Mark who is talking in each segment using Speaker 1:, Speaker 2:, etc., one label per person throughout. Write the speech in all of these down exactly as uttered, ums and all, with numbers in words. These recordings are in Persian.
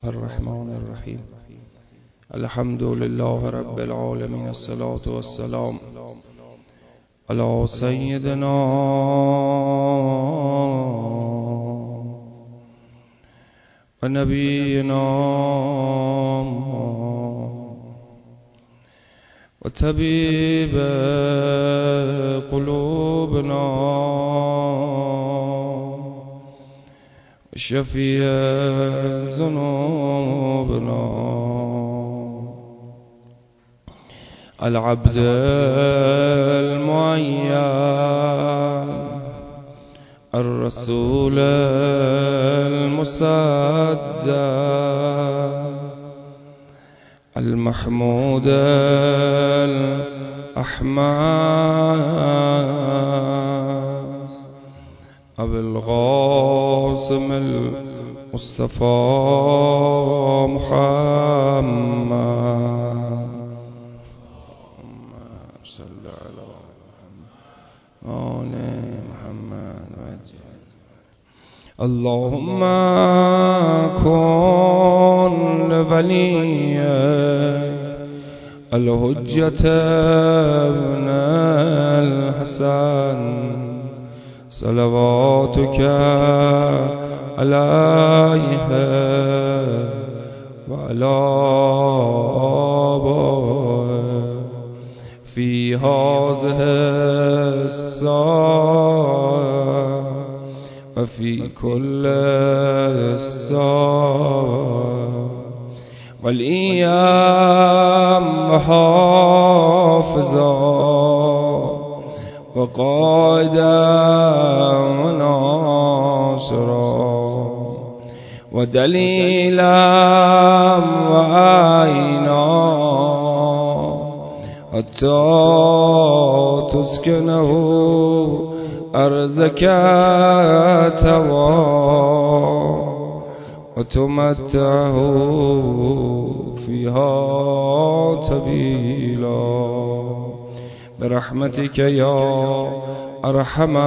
Speaker 1: الرحمن الرحیم. الحمد لله رب العالمین، الصلاة والسلام علی سیدنا و نبینا و طبیب قلوبنا و شفیع ذنوبنا العبد المعين الرسول المصدق المحمود الأحمد أبي القاسم المصطفى محمد صلى على آل محمد وجل. اللهم كن لولي الحجة ابن الحسن صلواتك عليه وعلى آبائه في هذه الساعة وفي كل الساعة والأيام حافظا وقائدا وناصرا ودليلا وعينا حتى تسكنه أرزك توا وتمتعه فيها طويلا برحمتك يا ارحم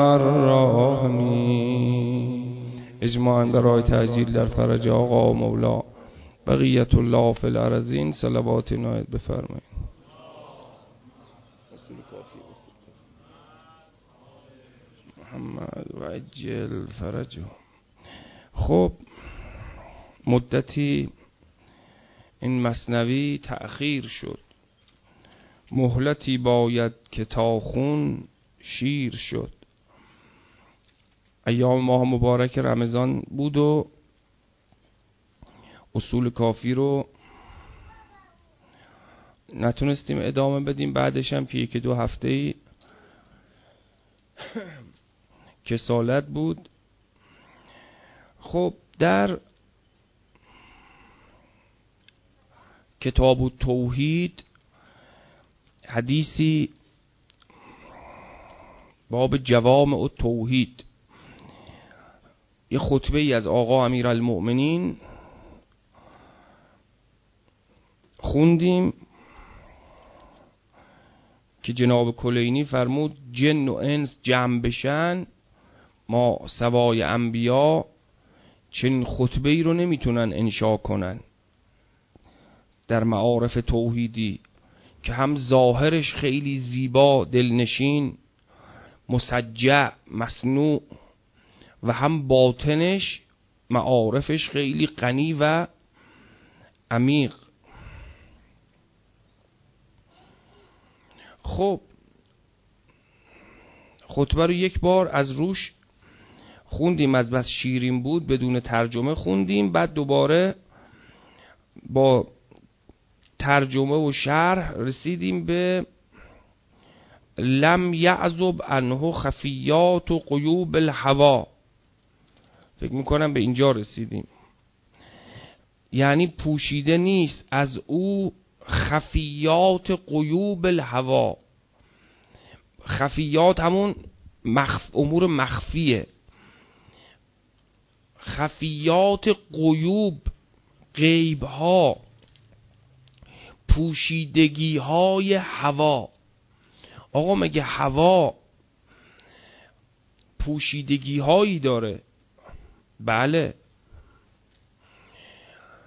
Speaker 1: الراحمین. اجماعاً در راه تعجیل در فرج آقا و مولا بقیت الله فی الارضین صلوات عنایت بفرمایید. محمد و عجل فرجه. خب مدتی این مثنوی تأخیر شد، مهلتی باید که تا خون شیر شد. ایام ماه مبارک رمضان بود و اصول کافی رو نتونستیم ادامه بدیم. بعدش هم که یکی دو هفته کسالت بود. خب در کتاب التوحید حدیثی باب جوامع التوحید، یه خطبه ای از آقا امیرالمؤمنین خوندیم که جناب کلینی فرمود جن و انس جمع بشن ما سوای انبیا چنین خطبه ای رو نمیتونن انشا کنن در معارف توحیدی که هم ظاهرش خیلی زیبا، دلنشین، مسجع، مصنوع، و هم باطنش معارفش خیلی غنی و عمیق. خب خطبه رو یک بار از روش خوندیم، از بس شیرین بود بدون ترجمه خوندیم، بعد دوباره با ترجمه و شرح رسیدیم به لم یعزب عنه خفیات و غیوب الهوا. فکر میکنم به اینجا رسیدیم. یعنی پوشیده نیست از او خفیات غیوب الهوا. خفیات همون مخف... امور مخفیه. خفیات غیوب، غیب ها، پوشیدگی های هوا. آقا مگه هوا پوشیدگی هایی داره؟ بله.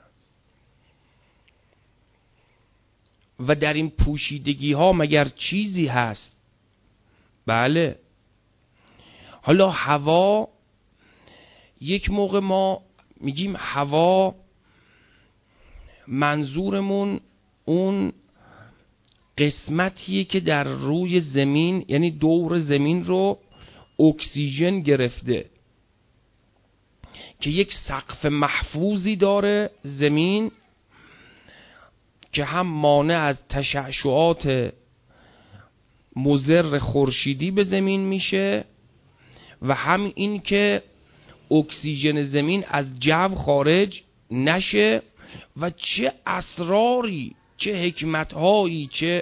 Speaker 1: و در این پوشیدگی ها مگر چیزی هست؟ بله. حالا هوا، یک موقع ما میگیم هوا، منظورمون اون قسمتیه که در روی زمین، یعنی دور زمین رو اکسیژن گرفته، که یک سقف محفوظی داره زمین که هم مانع از تشعشعات مضر خورشیدی به زمین میشه و هم این که اکسیژن زمین از جو خارج نشه. و چه اسراری، چه حکمتهایی، چه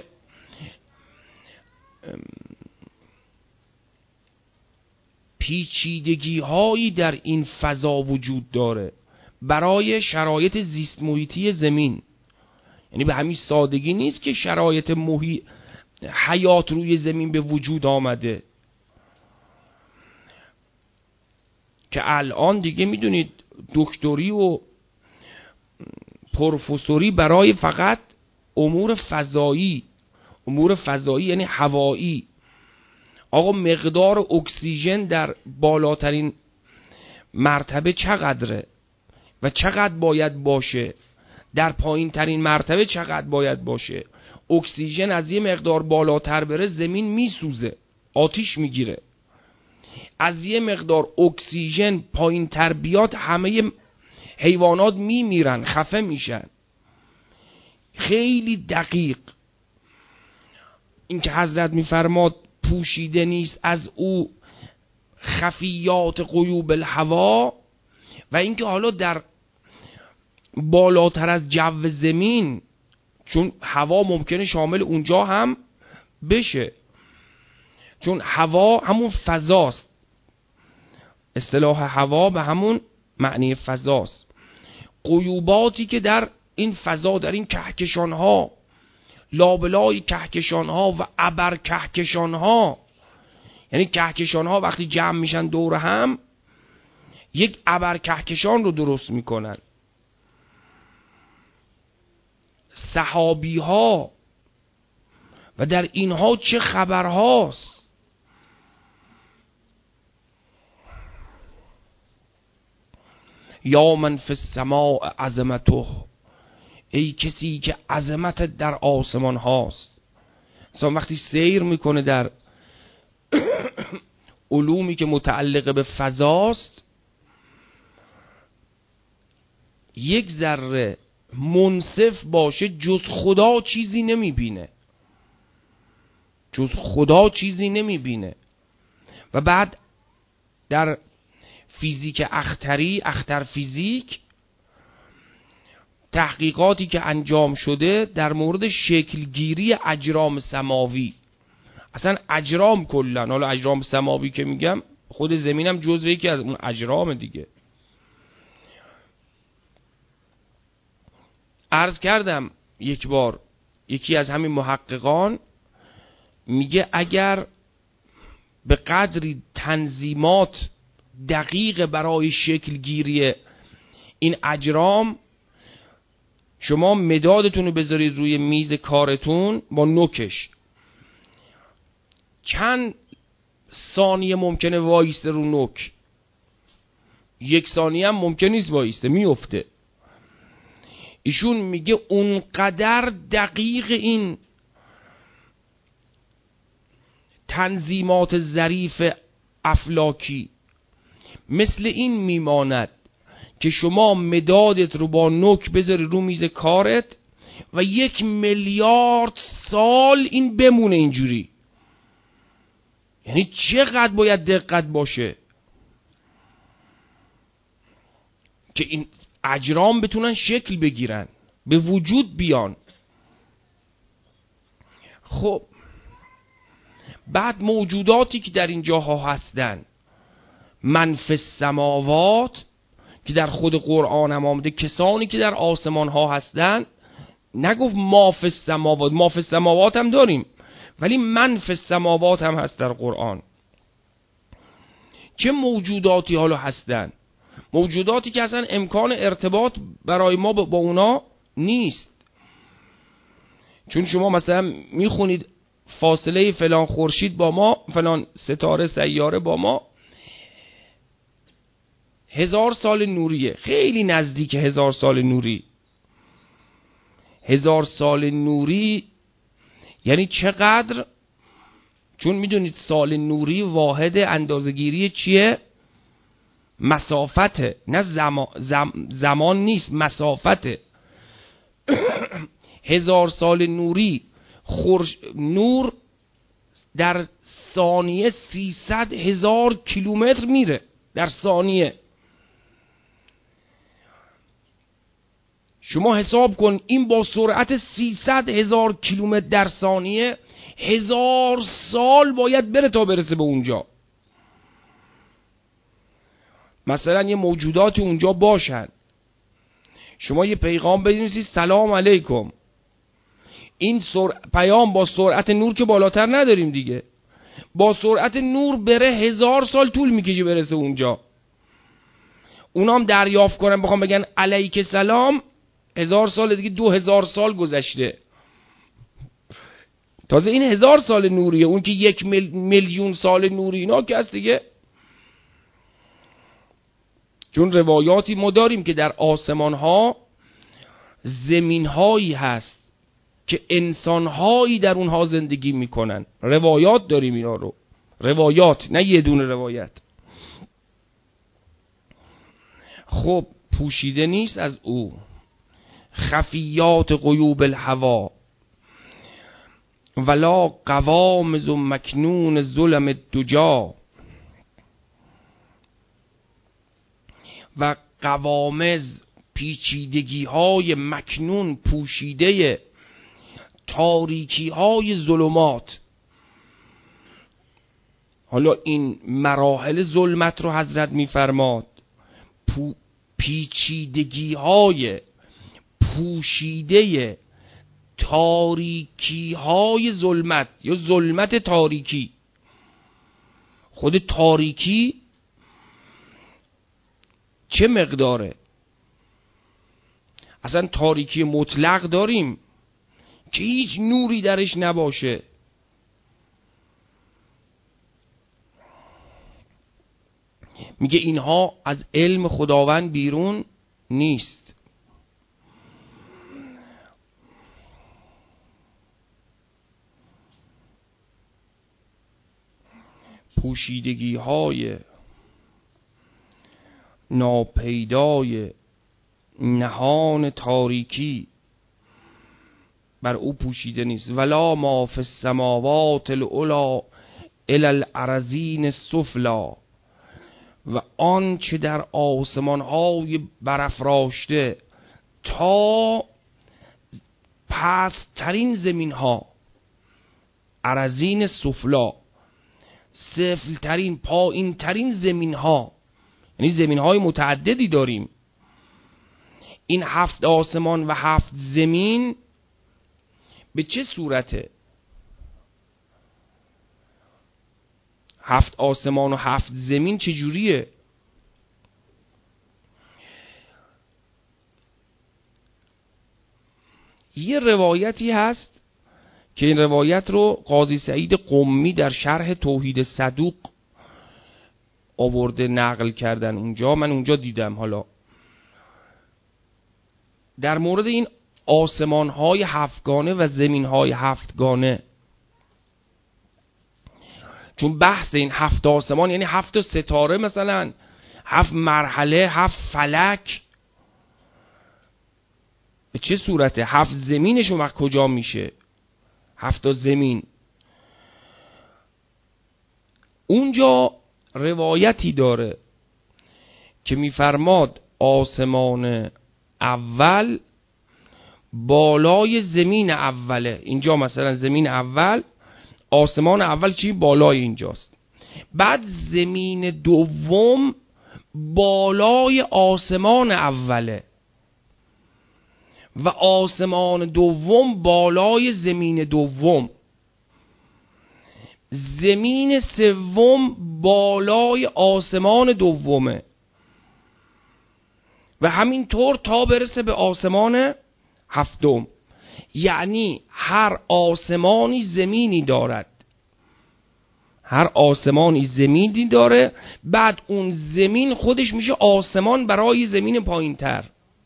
Speaker 1: پیچیدگی هایی در این فضا وجود داره برای شرایط زیست محیطی زمین. یعنی به همین سادگی نیست که شرایط محیط حیات روی زمین به وجود آمده، که الان دیگه میدونید دکتری و پروفسوری برای فقط امور فضایی، امور فضایی یعنی هوایی. آقا مقدار اکسیژن در بالاترین مرتبه چقدره و چقدر باید باشه، در پایین ترین مرتبه چقدر باید باشه. اکسیژن از یه مقدار بالاتر بره زمین میسوزه، آتیش میگیره. از یه مقدار اکسیژن پایین تر بیاد همه حیوانات میمیرن، خفه میشن. خیلی دقیق این که حضرت میفرماد پوشیده نیست از او خفیات غیوب الهوا، و اینکه حالا در بالاتر از جو زمین، چون هوا ممکنه شامل اونجا هم بشه، چون هوا همون فضاست، اصطلاح هوا به همون معنی فضاست. غیوباتی که در این فضا، در این کهکشان ها، لابلای کهکشان ها و ابر کهکشان ها، یعنی کهکشان ها وقتی جمع میشن دور هم یک ابر کهکشان رو درست میکنن. سحابی ها و در اینها چه خبر هاست. یا من فی السماء عظمته، ای کسی که عظمت در آسمان هاست. مثلا وقتی سیر میکنه در علومی که متعلق به فضاست، یک ذره منصف باشه جز خدا چیزی نمیبینه، جز خدا چیزی نمیبینه. و بعد در فیزیک اختری، اختر فیزیک، تحقیقاتی که انجام شده در مورد شکلگیری اجرام سماوی، اصلا اجرام کلن، حالا اجرام سماوی که میگم خود زمینم جزو یکی از اون اجرام دیگه. عرض کردم یک بار یکی از همین محققان میگه اگر به قدری تنظیمات دقیق برای شکلگیری این اجرام، شما مدادتون رو بذارید روی میز کارتون با نوکش، چند ثانیه ممکنه وایسته رو نوک؟ یک ثانیه هم ممکن نیست وایسته، میفته. ایشون میگه اونقدر دقیق این تنظیمات ظریف افلاکی مثل این میماند که شما مدادت رو با نوک بذاری رو میز کارت و یک میلیارد سال این بمونه اینجوری. یعنی چقدر باید دقت باشه که این اجرام بتونن شکل بگیرن، به وجود بیان. خب بعد موجوداتی که در این جاها هستن، من فی السماوات، که در خود قرآن هم آمده کسانی که در آسمان ها هستن، نگفت ما فی السماوات. ما فی السماوات هم داریم ولی من فی السماوات هم هست در قرآن. چه موجوداتی حالا هستن؟ موجوداتی که اصلا امکان ارتباط برای ما با اونا نیست. چون شما مثلا میخونید فاصله فلان خورشید با ما، فلان ستاره سیاره با ما هزار سال نوریه، خیلی نزدیک هزار سال نوری. هزار سال نوری یعنی چقدر؟ چون میدونید سال نوری واحد اندازه‌گیری چیه؟ مسافته، نه زمان, زم... زمان نیست، مسافته. هزار سال نوری خورش... نور در ثانیه سیصد هزار کیلومتر میره در ثانیه. شما حساب کن این با سرعت سیصد هزار کیلومتر در ثانیه هزار سال باید بره تا برسه به اونجا. مثلا یه موجودات اونجا باشن، شما یه پیغام بنویسید سلام علیکم، این سر... پیام با سرعت نور که بالاتر نداریم دیگه، با سرعت نور بره هزار سال طول میکشه برسه اونجا. اونام دریافت کنن بخوام بگن علیک سلام، هزار سال دیگه دو هزار سال گذشته. تازه این هزار سال نوریه، اون که یک مل... میلیون سال نوری اینا که هست دیگه. چون روایاتی ما داریم که در آسمان ها زمین هایی هست که انسان هایی در اونها زندگی میکنن. روایات داریم اینا رو، روایات، نه یه دونه روایت. خب پوشیده نیست از او خفیات غیوب الهوا، ولا قوامز و مکنون ظلم الدجا. و قوامز پیچیدگی های مکنون، پوشیده تاریکی های ظلمات. حالا این مراحل ظلمت رو حضرت میفرماد، پیچیدگی های پوشیده تاریکی های ظلمت یا ظلمت تاریکی. خود تاریکی چه مقداره؟ اصلا تاریکی مطلق داریم که هیچ نوری درش نباشه. میگه اینها از علم خداوند بیرون نیست. پوشیدگی های ناپیدای نهان تاریکی بر او پوشیده نیست. ولا ما فی السماوات العلا الی الارضین السفلی، و آن چه در آسمان های برافراشته تا پست‌ترین زمین ها، ارضین سفلا، سفلترین پایین ترین زمین ها، یعنی زمین های متعددی داریم. این هفت آسمان و هفت زمین به چه صورته؟ هفت آسمان و هفت زمین چجوریه؟ یه روایتی هست که این روایت رو قاضی سعید قمی در شرح توحید صدوق آورده، نقل کردن اونجا، من اونجا دیدم. حالا در مورد این آسمان های هفتگانه و زمین های هفتگانه، چون بحث این هفت آسمان یعنی هفت ستاره، مثلا هفت مرحله، هفت فلک، به چه صورته؟ هفت زمینش اون وقت کجا میشه؟ هفت زمین. اونجا روایتی داره که میفرماد آسمان اول بالای زمین اوله. اینجا مثلا زمین اول، آسمان اول چی؟ بالای اینجاست. بعد زمین دوم بالای آسمان اوله و آسمان دوم بالای زمین دوم. زمین سوم بالای آسمان دومه و همینطور تا برسه به آسمان هفتم. یعنی هر آسمانی زمینی دارد، هر آسمانی زمینی داره، بعد اون زمین خودش میشه آسمان برای زمین پایین تر.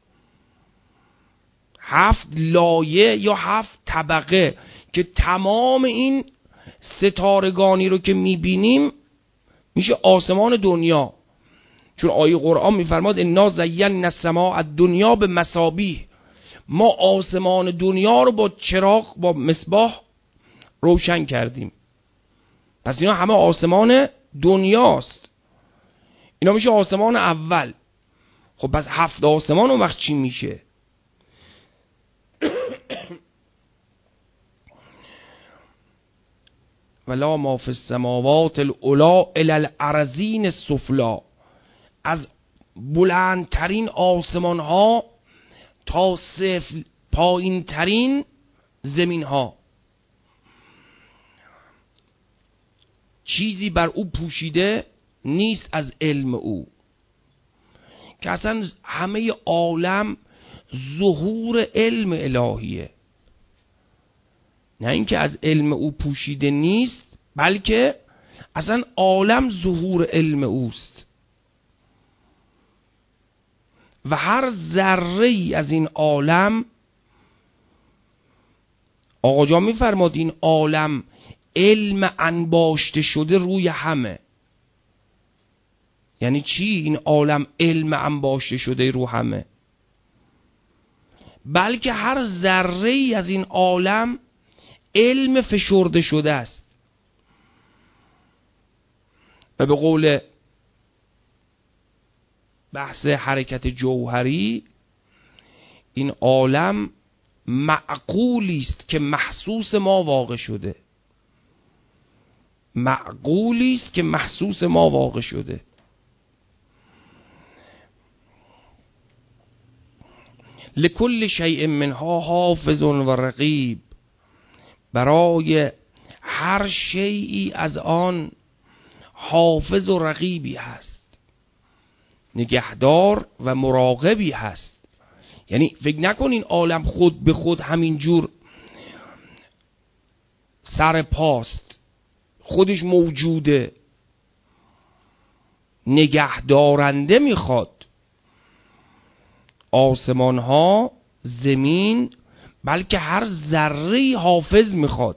Speaker 1: هفت لایه یا هفت طبقه که تمام این ستارگانی رو که میبینیم میشه آسمان دنیا. چون آیه قرآن میفرماد انا زینا السماء الدنیا به مصابیح، ما آسمان دنیا رو با چراغ، با مصباح روشن کردیم. پس اینا همه آسمان دنیاست، اینا میشه آسمان اول. خب پس هفت آسمان اون وقت چی میشه؟ ولا ما فی السماوات العلا الی الارضین السفلا، از بلندترین آسمان ها تا صفر پایین ترین زمین ها چیزی بر او پوشیده نیست از علم او. که اصلا همه عالم ظهور علم الهیه، نه اینکه از علم او پوشیده نیست، بلکه اصلا عالم ظهور علم اوست. و هر ذره ای از این عالم، آقا جان میفرماد این عالم علم انباشته شده روی همه. یعنی چی این عالم علم انباشته شده رو همه؟ بلکه هر ذره ای از این عالم علم فشرده شده است. و به قول بحث حرکت جوهری، این عالم معقولی است که محسوس ما واقع شده، معقولی است که محسوس ما واقع شده. لکل شیء منها حافظ و رقیب، برای هر شیئی از آن حافظ و رقیبی هست، نگهدار و مراقبی هست. یعنی فکر نکن این عالم خود به خود همین جور سر پاست، خودش موجوده، نگهدارنده میخواد. آسمان ها، زمین، بلکه هر ذره حافظ میخواد.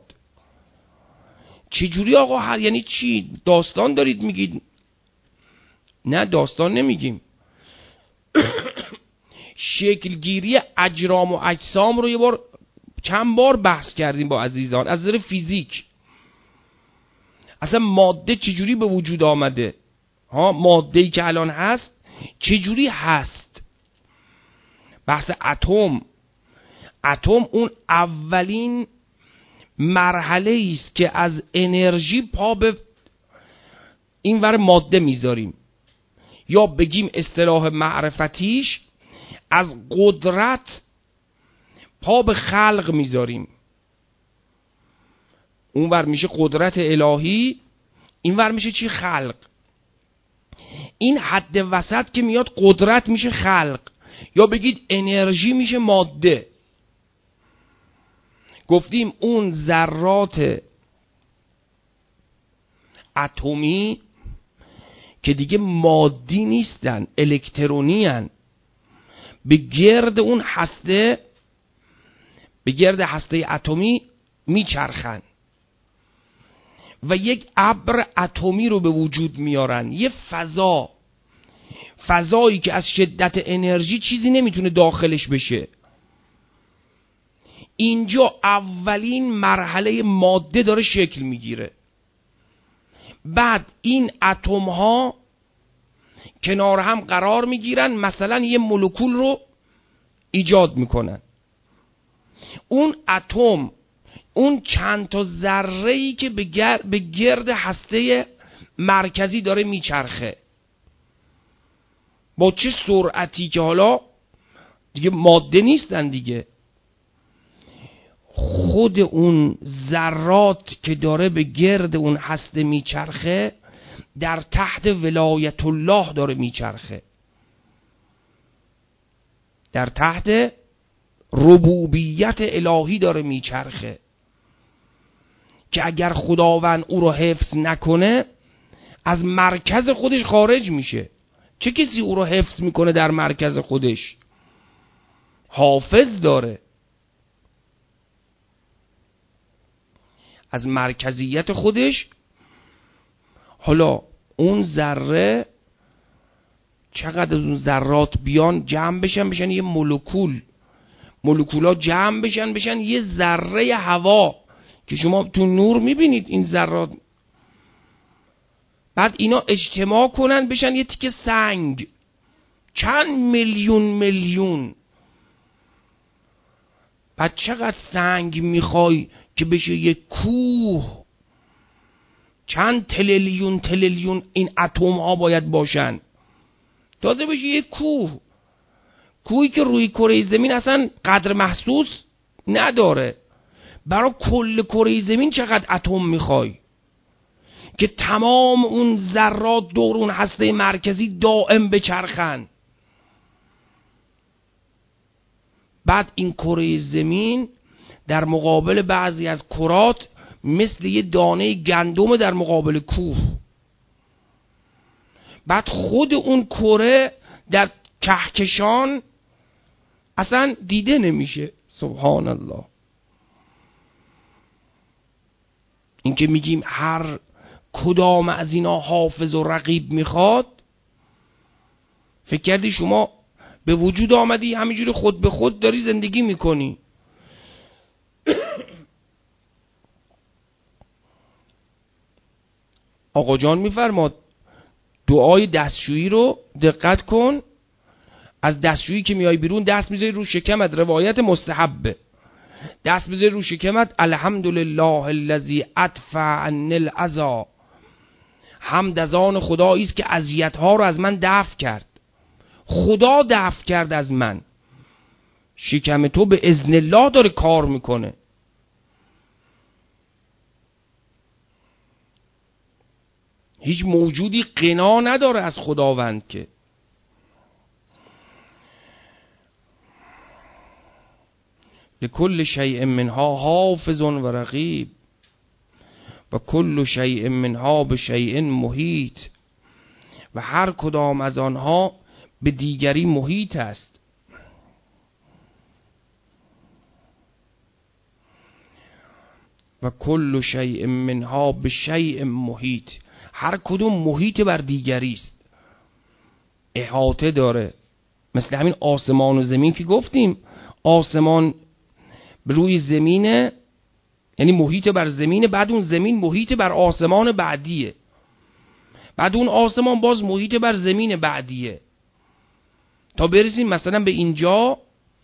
Speaker 1: چجوری آقا؟ هر یعنی چی؟ داستان دارید میگید؟ نه داستان نمیگیم. شکلگیری اجرام و اجسام رو یه بار چند بار بحث کردیم با عزیزان از نظر فیزیک. اصلا ماده چجوری به وجود آمده؟ ها، ماده‌ای که الان هست چجوری هست؟ بحث اتم. اتم اون اولین مرحله است که از انرژی پا به این ور ماده میذاریم، یا بگیم اصطلاح معرفتیش از قدرت پا به خلق میذاریم. اون ور میشه قدرت الهی، این ور میشه چی؟ خلق. این حد وسط که میاد قدرت میشه خلق، یا بگید انرژی میشه ماده. گفتیم اون ذرات اتمی که دیگه مادی نیستن، الکترونی هن، به گرد اون هسته، به گرد هسته اتمی میچرخن و یک ابر اتمی رو به وجود میارن. یه فضا، فضایی که از شدت انرژی چیزی نمیتونه داخلش بشه. اینجا اولین مرحله ماده داره شکل میگیره. بعد این اتم ها کنار هم قرار میگیرن، مثلا یه مولکول رو ایجاد میکنن. اون اتم، اون چند تا ذره‌ای که به گرد, به گرد هسته مرکزی داره میچرخه، با چه سرعتی که حالا دیگه ماده نیستن دیگه، خود اون ذرات که داره به گرد اون هسته میچرخه در تحت ولایت الله داره میچرخه، در تحت ربوبیت الهی داره میچرخه که اگر خداوند او رو حفظ نکنه از مرکز خودش خارج میشه. چه کسی او رو حفظ میکنه در مرکز خودش؟ حافظ داره. از مرکزیت خودش. حالا اون ذره چقدر از اون ذرات بیان جمع بشن بشن یه مولکول، مولکولا جمع بشن بشن یه ذره هوا که شما تو نور میبینید این ذرات، بعد اینا اجتماع کنن بشن یه تیکه سنگ، چند میلیون میلیون. بعد چقدر سنگ میخوای که بشه یه کوه؟ چند تریلیون تریلیون این اتم ها باید باشن تازه بشه یه کوه. کوهی که روی کره زمین اصلا قدر محسوس نداره. برای کل کره زمین چقدر اتم میخوای که تمام اون ذرات دور اون هسته مرکزی دائم بچرخن؟ بعد این کره زمین در مقابل بعضی از کرات مثل یه دانه گندم در مقابل کوه. بعد خود اون کره در کهکشان اصلا دیده نمیشه. سبحان الله. این که میگیم هر کدام از اینا حافظ و رقیب میخواد، فکر کردی شما به وجود آمدی همینجوری خود به خود داری زندگی میکنی؟ آقا جان میفرماد دعای دستشویی رو دقت کن، از دستشویی که میای بیرون دست میذاری رو شکمت، روایت مستحبه، دست بذاری رو شکمت، الحمدلله الذی ادفع عنی الاذی، حمد از آن خدایی است که اذیت ها رو از من دفع کرد. خدا دفع کرد از من. شکم تو به اذن الله داره کار میکنه. هیچ موجودی غنا نداره از خداوند که. لکل شیء منها حافظ و رقیب و کل شیء منها به شیء محیط، و هر کدام از آنها به دیگری محیط است. و کل شیء منها به شیء محیط، هر کدوم محیط بر دیگری است، احاطه داره. مثل همین آسمان و زمین که گفتیم، آسمان روی زمینه یعنی محیط بر زمینه، بعد اون زمین محیط بر آسمان بعدیه، بعد اون آسمان باز محیط بر زمین بعدیه، تا برسیم مثلا به اینجا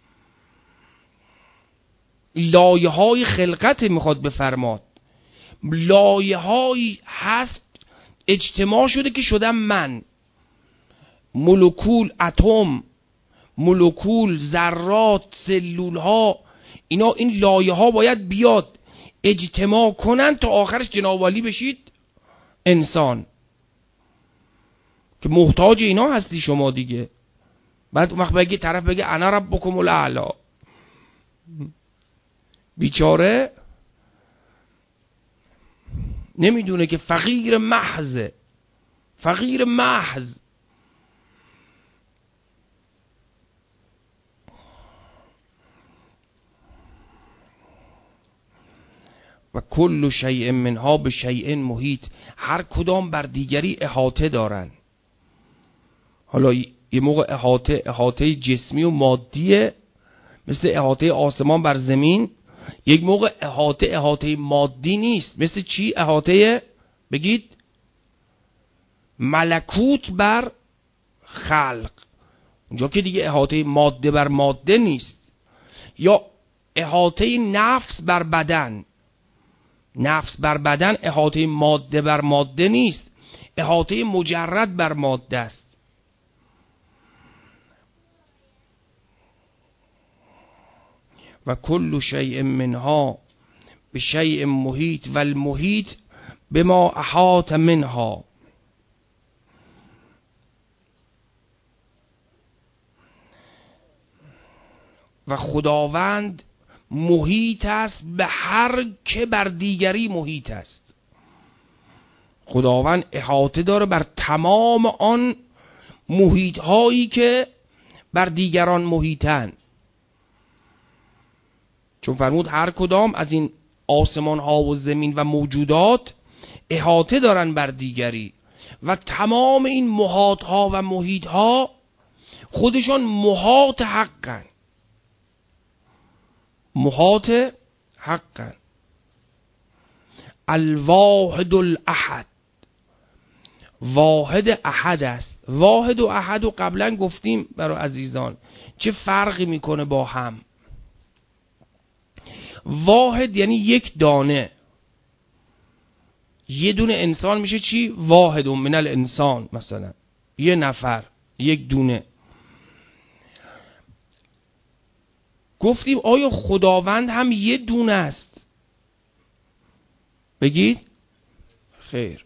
Speaker 1: لایه های خلقت میخواد بفرماد. لایه هایی هست اجتماع شده که شدم من، مولکول، اتم، مولکول، ذرات، سلول ها، اینا این لایه ها باید بیاد اجتماع کنن تا آخرش جناب عالی بشید انسان که محتاج اینا هستی شما دیگه. بعد وقت بگی طرف بگه انا ربکم الاعلی، بیچاره نمیدونه که فقیر محض، فقیر محض. و کل شیء منها به شیء محیط، هر کدام بر دیگری احاطه دارن. حالا یه موقع احاطه احاطه جسمی و مادیه مثل احاطه آسمان بر زمین، یک موقع احاطه احاطه مادی نیست. مثل چی احاطه؟ بگید ملکوت بر خلق، اونجا که دیگه احاطه ماده بر ماده نیست. یا احاطه نفس بر بدن، نفس بر بدن احاطه ماده بر ماده نیست، احاطه مجرد بر ماده است. و کل شیء منها به شیء محیط و المحیط بما احاط منها. و خداوند محیط است به هر که بر دیگری محیط است. خداوند احاطه داره بر تمام آن محیط هایی که بر دیگران محیطن. چون فرمود هر کدام از این آسمان ها و زمین و موجودات احاطه دارن بر دیگری و تمام این محاط ها و محیط ها خودشان محاط حقن، محاط حقن. الواحد الاحد، واحد احد است. واحد و احد و قبلا گفتیم برای عزیزان چه فرقی میکنه با هم. واحد یعنی یک دانه، یه دونه انسان میشه چی؟ واحد من الانسان، مثلا یه نفر، یک دونه. گفتیم آیا خداوند هم یه دونه است؟ بگید خیر،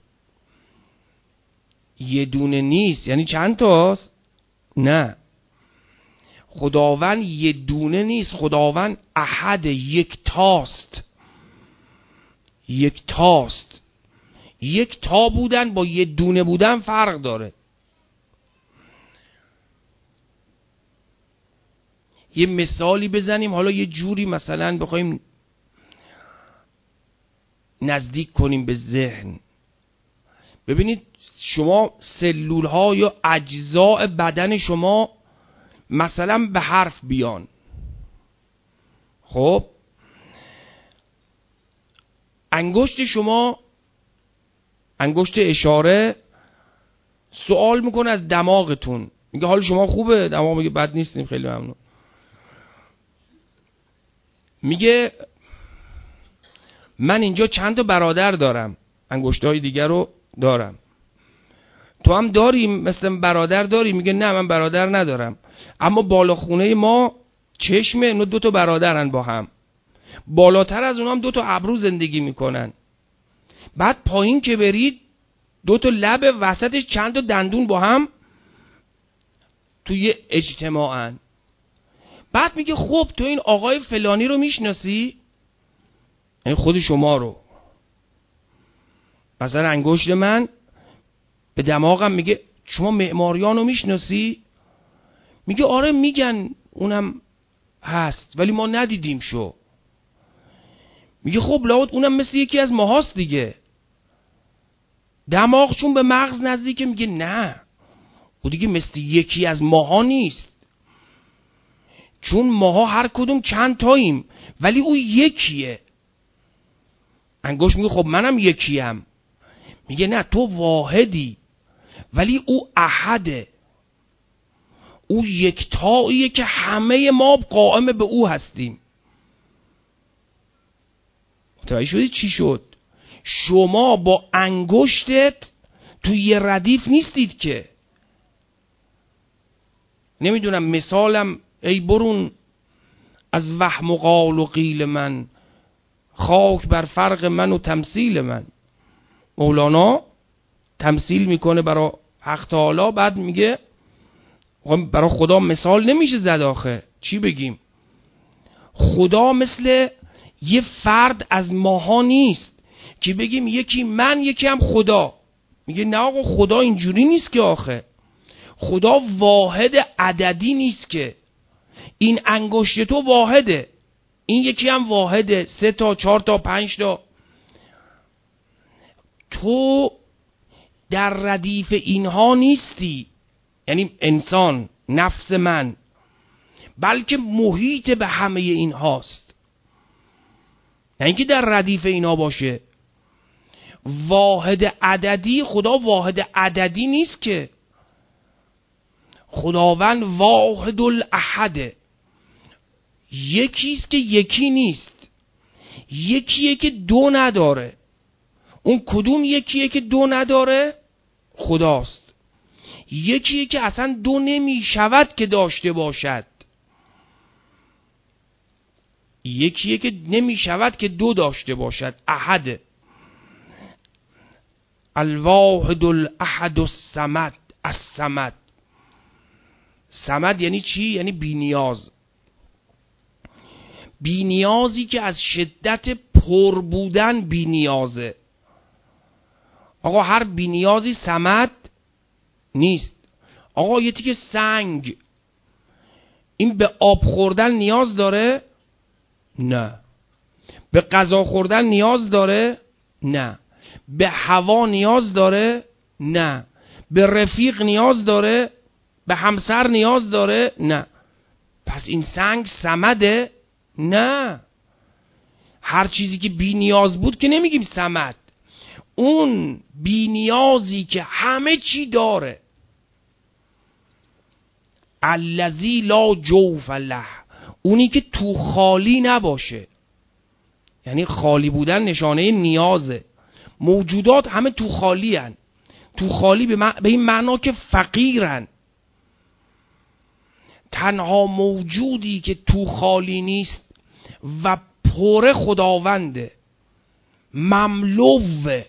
Speaker 1: یه دونه نیست. یعنی چند تاست؟ نه، خداوند یه دونه نیست، خداوند احد، یک تاست. یک تاست. یک تا بودن با یه دونه بودن فرق داره. یه مثالی بزنیم، حالا یه جوری مثلا بخوایم نزدیک کنیم به ذهن. ببینید شما سلول ها یا اجزاء بدن شما مثلا به حرف بیان، خب انگشت شما، انگشت اشاره سوال میکنه از دماغتون، میگه حال شما خوبه؟ دماغ میگه بد نیستیم، خیلی ممنون. میگه من اینجا چند تا برادر دارم، انگشتای دیگر رو دارم. تو هم داری مثل برادر داری؟ میگه نه من برادر ندارم، اما بالا خونه ما چشمه، اینو دو تا برادرن با هم، بالاتر از اونها هم دو تا ابرو زندگی میکنن، بعد پایین که برید دو تا لب، وسطش چند تا دندون با هم توی اجتماعن. بعد میگه خب تو این آقای فلانی رو میشناسی؟ یعنی خود شما رو. مثلا انگشت من به دماغم میگه شما معماریان رو میشناسی؟ میگه آره میگن اونم هست ولی ما ندیدیم شو. میگه خب لابد اونم مثل یکی از ماهاست دیگه. دماغ چون به مغز نزدیکه میگه نه او دیگه مثل یکی از ماها نیست، چون ماها هر کدوم چند تاییم ولی او یکیه. انگشت میگه خب منم یکیم. میگه نه تو واحدی ولی او احده، او یکتاییه که همه ما قائم به او هستیم. متوجه شدی چی شد؟ شما با انگشتت توی یه ردیف نیستید که. نمیدونم مثالم ای برون از وهم و قال و قیل من، خاک بر فرق من و تمثیل من. مولانا تمثیل میکنه برای حق تعالی، بعد میگه برای خدا مثال نمیشه زد آخه، چی بگیم؟ خدا مثل یه فرد از ماها نیست که بگیم یکی من یکی هم خدا. میگه نه آقا خدا اینجوری نیست که، آخه خدا واحد عددی نیست که. این انگشت تو واحده، این یکی هم واحده، سه تا چهار تا پنج تا. تو در ردیف اینها نیستی، یعنی انسان، نفس من، بلکه محیط به همه این هاست، نه اینکه در ردیف اینا باشه. واحد عددی، خدا واحد عددی نیست که. خداوند واحد الاحده، یکیست که یکی نیست، یکیه که دو نداره. اون کدوم یکیه که دو نداره؟ خداست. یکیه که اصلا دو نمی شود که داشته باشد، یکیه که نمی شود که دو داشته باشد، احد. الواحد الاحد الصمد. الصمد، صمد یعنی چی؟ یعنی بی نیاز. بینیازی که از شدت پر بودن بینیازه. آقا هر بینیازی صمد نیست. آقا یه تیکه سنگ این به آب خوردن نیاز داره؟ نه. به غذا خوردن نیاز داره؟ نه. به هوا نیاز داره؟ نه. به رفیق نیاز داره؟ به همسر نیاز داره؟ نه. پس این سنگ صمده؟ نه. هر چیزی که بی نیاز بود که نمیگیم صمد. اون بی نیازی که همه چی داره، الذی لا جوف له، اونی که تو خالی نباشه. یعنی خالی بودن نشانه نیازه. موجودات همه تو خالی هن. تو خالی به, به این معنا که فقیرن. تنها موجودی که تو خالی نیست و پر خداونده، مملوه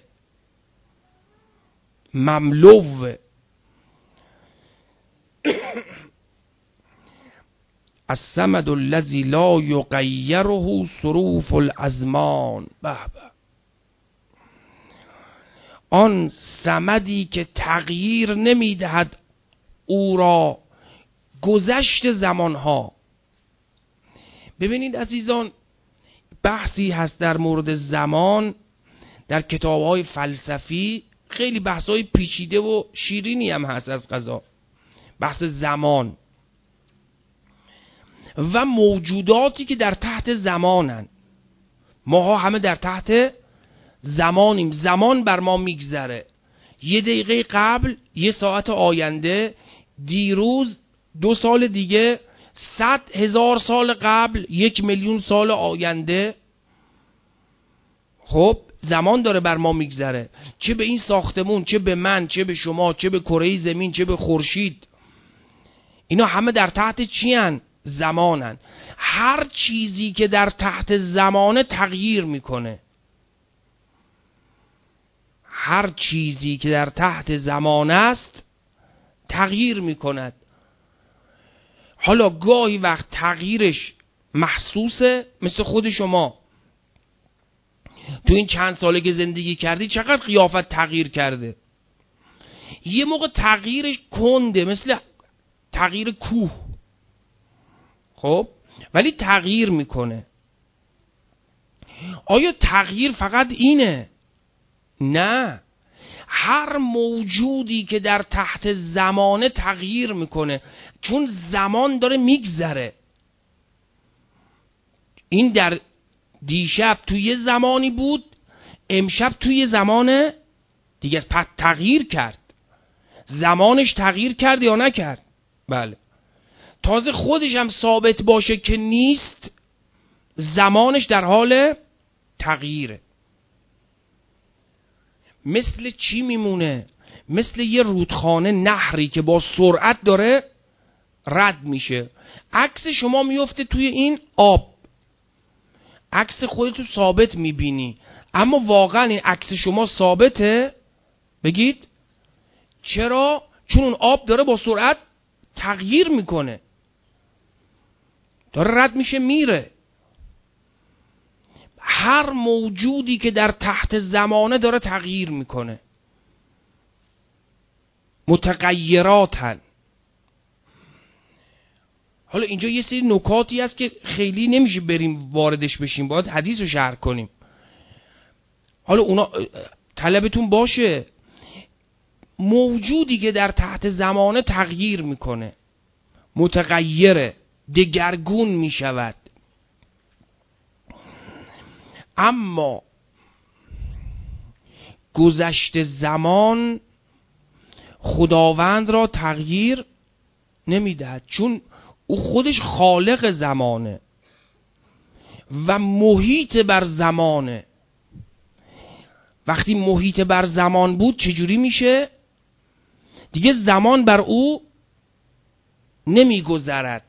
Speaker 1: مملوه الصمد الذی لا یغیره صروف الازمان. به به، آن صمدی که تغییر نمیدهد او را گذشت زمانها. ببینید عزیزان، بحثی هست در مورد زمان در کتاب‌های فلسفی، خیلی بحث‌های پیچیده و شیرینی هم هست از قضا، بحث زمان و موجوداتی که در تحت زمانن. ماها همه در تحت زمانیم. زمان بر ما میگذره. یه دقیقه قبل، یه ساعت آینده، دیروز، دو سال دیگه، صد هزار سال قبل، یک میلیون سال آینده. خب زمان داره بر ما میگذره، چه به این ساختمون، چه به من، چه به شما، چه به کره زمین، چه به خورشید. اینا همه در تحت چی هن؟ زمانن. هر چیزی که در تحت زمانه تغییر میکنه. هر چیزی که در تحت زمان است تغییر میکند. حالا گاهی وقت تغییرش محسوسه، مثل خود شما تو این چند ساله که زندگی کردی چقدر قیافت تغییر کرده. یه موقع تغییرش کنده، مثل تغییر کوه، خب ولی تغییر میکنه. آیا تغییر فقط اینه؟ نه، هر موجودی که در تحت زمانه تغییر میکنه، چون زمان داره میگذره. این در دیشب توی زمانی بود، امشب توی زمان دیگه پس تغییر کرد. زمانش تغییر کرد یا نکرد؟ بله. تازه خودش هم ثابت باشه که نیست، زمانش در حال تغییره. مثل چی میمونه؟ مثل یه رودخانه، نهری که با سرعت داره رد میشه. عکس شما میفته توی این آب، عکس خودتو ثابت میبینی، اما واقعا این عکس شما ثابته؟ بگید چرا؟ چون اون آب داره با سرعت تغییر میکنه، داره رد میشه میره. هر موجودی که در تحت زمانه داره تغییر میکنه، متغیراتن. حالا اینجا یه سری نکاتی هست که خیلی نمیشه بریم واردش بشیم، باید حدیث رو شرح کنیم. حالا اونا طلبتون باشه، موجودی که در تحت زمانه تغییر میکنه، متغیره، دگرگون میشود، اما گذشت زمان خداوند را تغییر نمیدهد، چون او خودش خالق زمانه و محیط بر زمانه. وقتی محیط بر زمان بود چجوری میشه؟ دیگه زمان بر او نمیگذرد.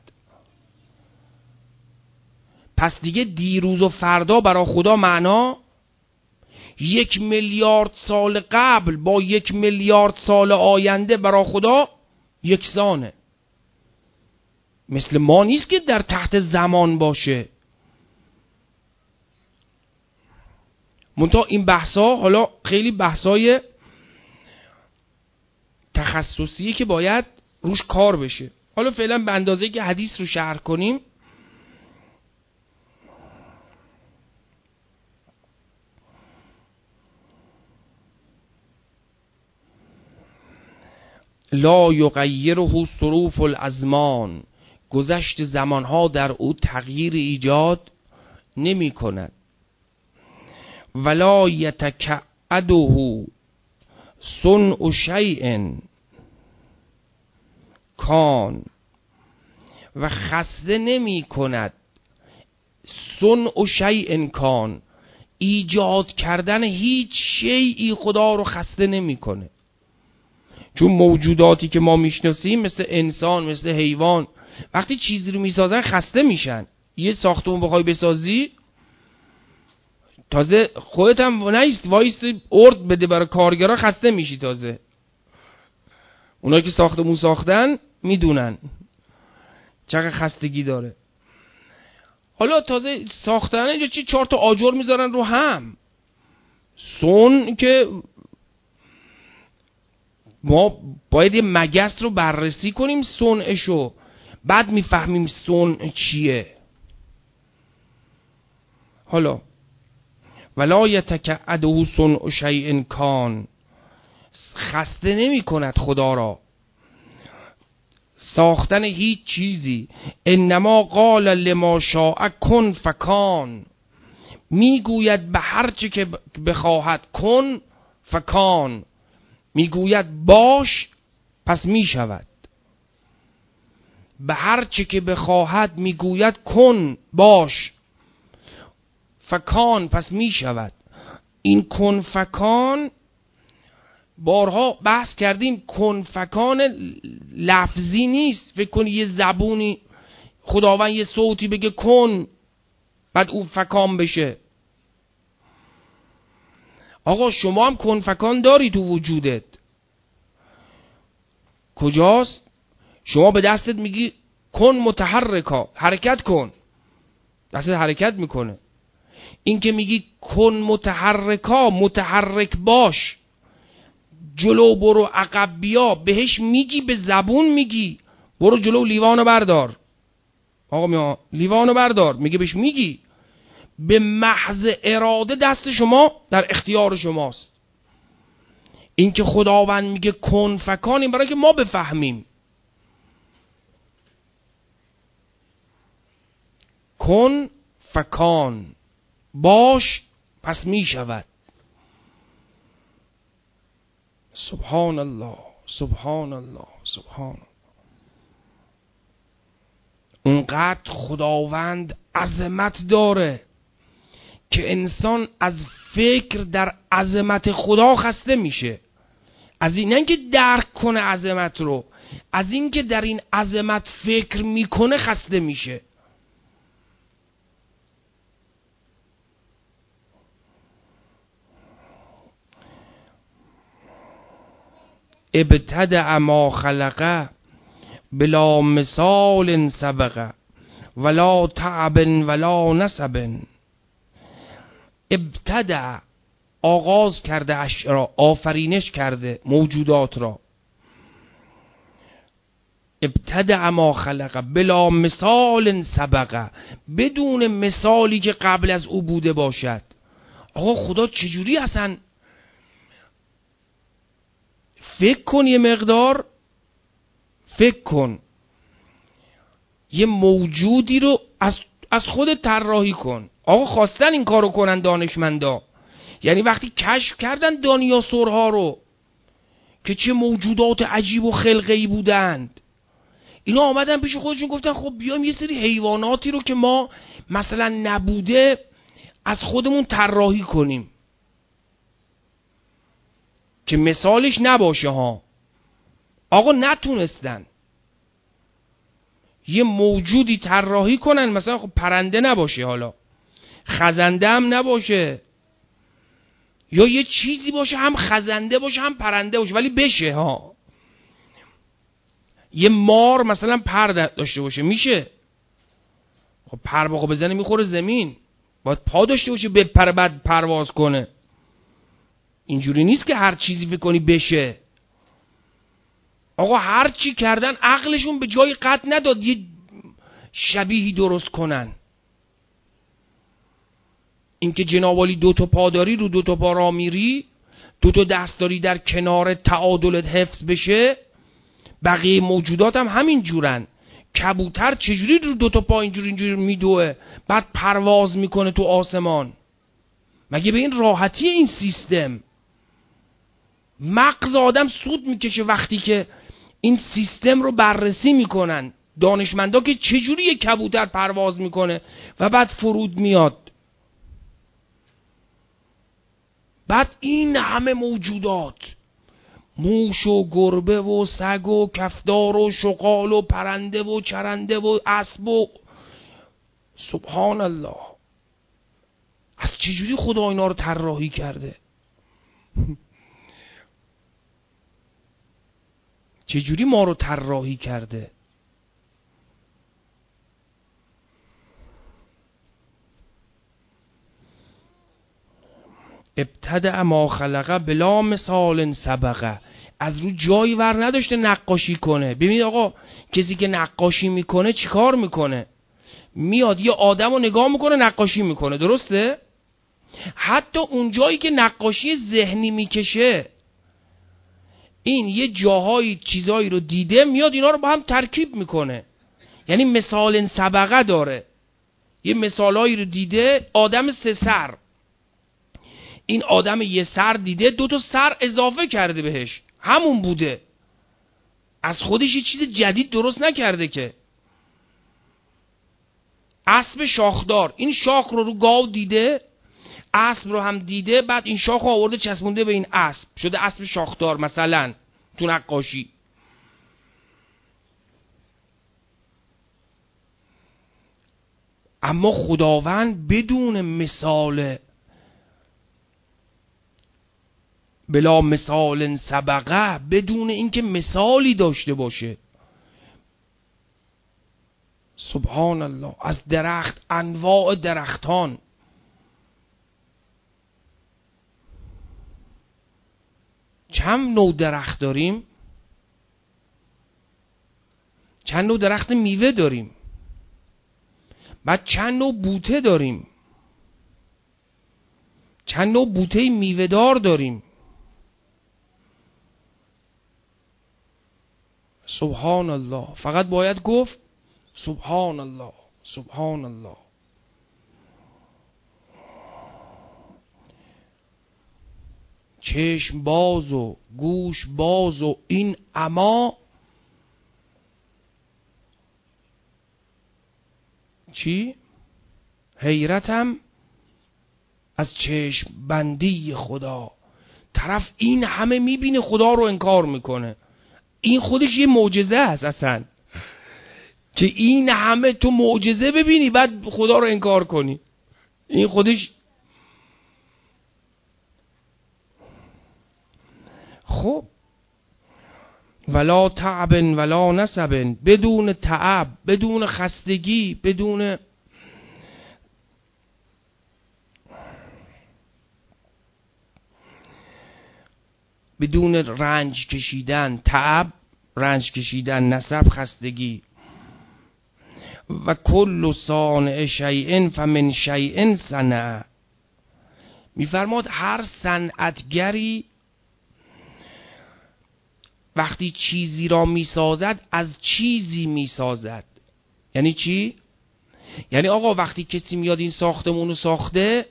Speaker 1: پس دیگه دیروز و فردا برای خدا معنا یک میلیارد سال قبل با یک میلیارد سال آینده برای خدا یکسانه. مثل ما نیست که در تحت زمان باشه. منتها این بحثا حالا خیلی بحثای تخصصیه که باید روش کار بشه. حالا فعلا به اندازه که حدیث رو شرح کنیم، لا یغیره صروف الازمان، گذشت زمانها در او تغییر ایجاد نمی کند. ولا یتکعده صنع شیء کان، و خسته نمی کند صنع شیء کان، ایجاد کردن هیچ شیئی خدا رو خسته نمی کنه. چون موجوداتی که ما میشناسیم مثل انسان، مثل حیوان، وقتی چیزی رو میسازن خسته میشن. یه ساختمون بخوای بسازی، تازه خودت هم نیست وایست ارد بده برای کارگرا، خسته میشی. تازه اونایی که ساختمون ساختن میدونن چقدر خستگی داره. حالا تازه ساختن اینجا چی، چهار تا آجر میذارن رو هم. سون که ما باید یه مگس رو بررسی کنیم صنعشو، بعد میفهمیم صنع چیه. حالا ولا یتکعده صنع شیء کان، خسته نمی کند خدا را ساختن هیچ چیزی. انما قال لما شاء کن فکان، میگوید به هر چی که بخواهد کن فکان، میگوید باش پس میشود. به هر چی که بخواهد میگوید کن باش، فکان پس میشود. این کن فکان بارها بحث کردیم، کن فکان لفظی نیست. فکر کنی یه زبونی خداوند یه صوتی بگه کن بعد اون فکان بشه. آقا شما هم کن فکان داری تو وجودت. کجاست؟ شما به دستت میگی کن متحرکا، حرکت کن، دستت حرکت میکنه. این که میگی کن متحرکا، متحرک باش، جلو برو عقب بیا، بهش میگی، به زبون میگی برو جلو لیوانو بردار. آقا میام لیوانو بردار، میگه بهش میگی. به محض اراده دست شما در اختیار شماست. این که خداوند میگه کن فکان، این برای که ما بفهمیم. کن فکان، باش پس میشود. سبحان الله سبحان الله سبحان الله. اونقدر خداوند عظمت داره که انسان از فکر در عظمت خدا خسته میشه. از این نه که درک کنه عظمت رو، از این که در این عظمت فکر میکنه خسته میشه. ابتدع ما خلقه بلا مثال سبقه ولا تعب ولا نسب. ابتدع آغاز کرده، اش را آفرینش کرده موجودات را. ابتدع ما خلقه بلا مثال سبقه، بدون مثالی که قبل از او بوده باشد. آقا خدا چجوری اصلا؟ فکر کن یه مقدار، فکر کن یه موجودی رو از از خودت طراحی کن. آقا خواستن این کارو کنن دانشمندا، یعنی وقتی کشف کردن دانیاسورها رو که چه موجودات عجیب و خلقه‌ای بودند، اینا آمدن پیش خودشون گفتن خب بیام یه سری حیواناتی رو که ما مثلا نبوده از خودمون طراحی کنیم که مثالش نباشه ها. آقا نتونستن یه موجودی طراحی کنن، مثلا خب پرنده نباشه، حالا خزنده هم نباشه، یا یه چیزی باشه هم خزنده باشه هم پرنده باشه ولی بشه ها. یه مار مثلا پر داشته باشه، میشه؟ خب پر بخو بزنه میخوره زمین، باید پا داشته باشه بپره بعد پرواز کنه. اینجوری نیست که هر چیزی بکنی بشه. آقا هر چی کردن عقلشون به جای قطع نداد یه شبیهی درست کنن. اینکه جناب عالی دو تا پا داری، رو دو تا پا را میری، دو تا دست داری در کنار تعادلت حفظ بشه، بقیه موجودات هم همین جورن. کبوتر چجوری رو دو تا پا اینجوری اینجوری میدوه بعد پرواز میکنه تو آسمان؟ مگه به این راحتی این سیستم؟ مغز آدم سود میکشه وقتی که این سیستم رو بررسی میکنن دانشمندا که چجوری یک کبوتر پرواز میکنه و بعد فرود میاد. بعد این همه موجودات، موش و گربه و سگ و کفدار و شغال و پرنده و چرنده و اسب و سبحان الله، از چجوری خدا اینا رو طراحی کرده؟ چجوری ما رو طراحی کرده؟ ابتدع ما خلقه بلا مثال سبقه. از رو جایی ور نداشته نقاشی کنه. ببینید آقا، کسی که نقاشی میکنه چیکار میکنه؟ میاد یه آدم رو نگاه میکنه نقاشی میکنه، درسته؟ حتی اون جایی که نقاشی ذهنی میکشه، این یه جاهای چیزایی رو دیده میاد اینا رو با هم ترکیب میکنه. یعنی مثال سبقه داره. یه مثالایی رو دیده، آدم سه سر، این آدم یه سر دیده دو تا سر اضافه کرده بهش، همون بوده، از خودش یه چیز جدید درست نکرده که. اسب شاخدار، این شاخ رو رو گاو دیده، اسب رو هم دیده، بعد این شاخ رو آورده چسبونده به این اسب، شده اسب شاخدار مثلا تو نقاشی. اما خداوند بدون مثال، بلا مثال سبقه، بدون اینکه مثالی داشته باشه، سبحان الله، از درخت، انواع درختان، چند نوع درخت داریم؟ چند نوع درخت میوه داریم، بعد چند نوع بوته داریم، چند نوع بوته میوه دار داریم. سبحان الله. فقط باید گفت سبحان الله، سبحان الله. چشم باز و گوش باز و این اما چی؟ حیرتم از چشم بندی خدا. طرف این همه میبینه خدا رو انکار میکنه. این خودش یه معجزه است اصلا، که این همه تو معجزه ببینی بعد خدا رو انکار کنی. این خودش. خب ولا تعب ولا نسب، بدون تعب، بدون خستگی، بدون بدون رنج کشیدن، تعب رنج کشیدن، نسب خستگی. و کل صانع شیء فمن شیء صنع. میفرماد هر صنعتگری وقتی چیزی را میسازد از چیزی میسازد. یعنی چی؟ یعنی آقا وقتی کسی میاد این ساختمون رو ساخته،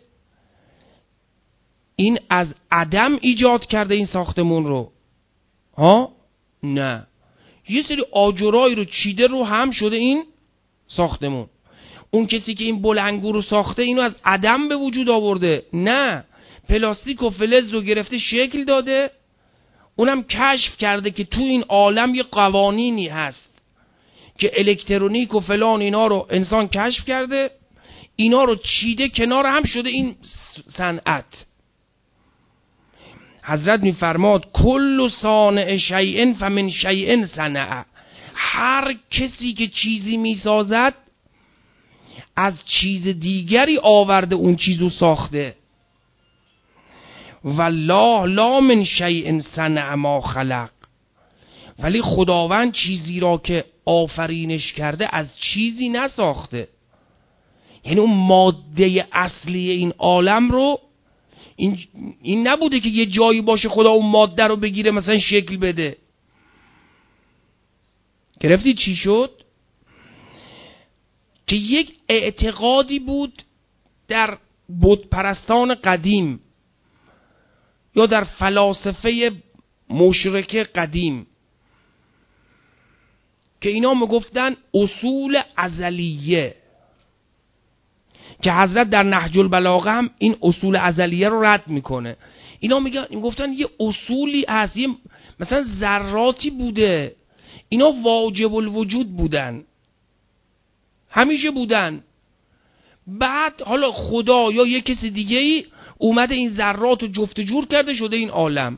Speaker 1: این از عدم ایجاد کرده این ساختمون رو؟ ها؟ نه، یه سری آجرایی رو چیده رو هم شده این ساختمون. اون کسی که این بلنگو رو ساخته اینو از عدم به وجود آورده؟ نه، پلاستیک و فلز رو گرفته شکل داده، اونم کشف کرده که تو این عالم یه قوانینی هست که الکترونیک و فلان، اینا رو انسان کشف کرده، اینا رو چیده کنار هم شده این صنعت. حضرت میفرماد کل صانع شیء فمن شیء صنع. هر کسی که چیزی میسازد از چیز دیگری آورده اون چیزو ساخته. والله لا من شیء صنع ما خلق. ولی خداوند چیزی را که آفرینش کرده از چیزی نساخته. یعنی اون ماده اصلی این عالم رو این, این نبوده که یه جایی باشه خدا اون ماده رو بگیره مثلا شکل بده. گرفتی چی شد؟ که یک اعتقادی بود در بت پرستان قدیم یا در فلاسفه مشرکه قدیم که اینا میگفتن اصول ازلیه، که حضرت در نهج البلاغه هم این اصول ازلیه رو رد میکنه. اینا میگن میگفتن یه اصولی هست، یه مثلا ذراتی بوده، اینا واجب الوجود بودن، همیشه بودن. بعد حالا خدا یا یه کسی دیگه ای اومده این ذرات رو جفت جور کرده شده این عالم.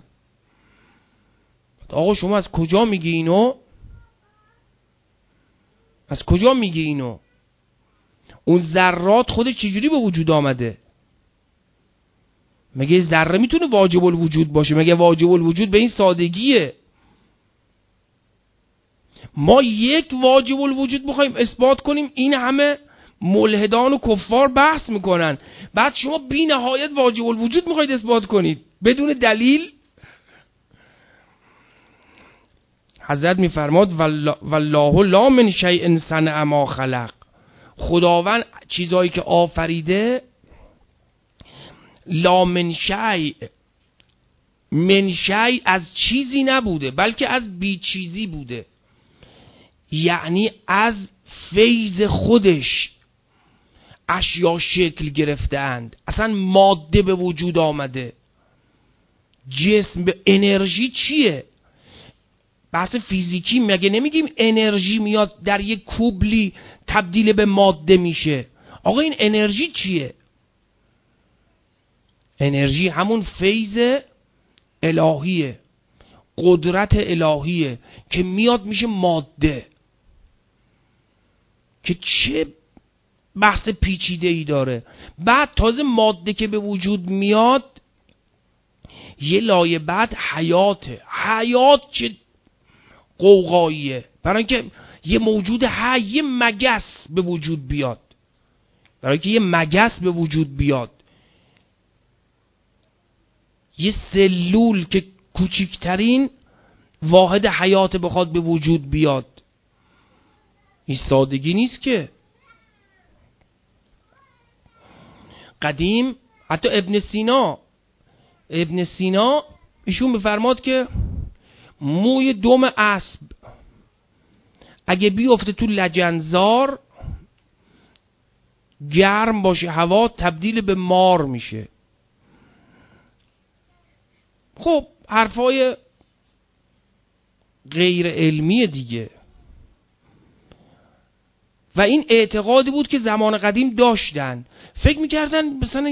Speaker 1: آقا شما از کجا میگی اینو؟ از کجا میگی اینو؟ اون ذرات خودش چجوری به وجود آمده؟ مگه ذره میتونه واجب الوجود باشه؟ مگه واجب الوجود به این سادگیه؟ ما یک واجب الوجود میخوایم اثبات کنیم، این همه ملحدان و کفار بحث میکنن، بعد شما بی نهایت واجب الوجود میخواید اثبات کنید بدون دلیل. حضرت میفرماد والله لا من شیء صنع ما خلق. خداوند چیزایی که آفریده لا من شیء، من شیء از چیزی نبوده بلکه از بی چیزی بوده، یعنی از فیض خودش اشیا شکل گرفتند، اصلا ماده به وجود آمده. جسم به انرژی چیه؟ بحث فیزیکی مگه نمیگیم انرژی میاد در یک کوبلی تبدیل به ماده میشه؟ آقا این انرژی چیه؟ انرژی همون فیض الهیه، قدرت الهیه که میاد میشه ماده. که چه بحث پیچیده ای داره. بعد تازه ماده که به وجود میاد یه لایه بعد حیاته. حیات چه قوقاییه، برای اینکه یه موجود حی، یه مگس به وجود بیاد، برای اینکه یه مگس به وجود بیاد، یه سلول که کوچکترین واحد حیات بخواد به وجود بیاد، این سادگی نیست که. قدیم حتی ابن سینا ابن سینا ایشون بفرماد که موی دم اسب اگه بیفته تو لجنزار گرم باشه هوا تبدیل به مار میشه. خب حرفای غیر علمی دیگه. و این اعتقادی بود که زمان قدیم داشتن، فکر میکردن مثلا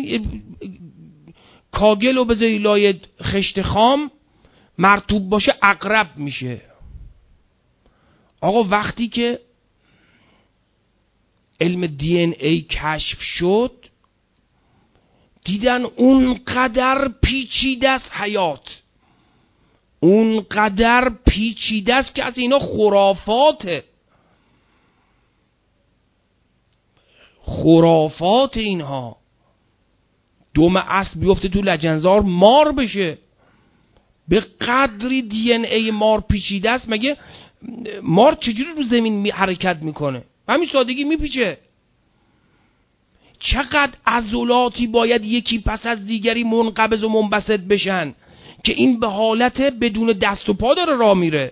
Speaker 1: کاگل رو بذاری لای خشت خام مرطوب باشه عقرب میشه. آقا وقتی که علم دی ان ای کشف شد دیدن اونقدر پیچیده است حیات، اونقدر پیچیده است که از اینا خرافاته، خرافات اینها. دم اسب بیفته تو لجنزار مار بشه، به قدری دی ان ای مار پیچیده است. مگه مار چجوری رو زمین می حرکت میکنه؟ همین سادگی میپیچه. چقدر عضلاتی باید یکی پس از دیگری منقبض و منبسط بشن که این به حالت بدون دست و پا داره راه میره؟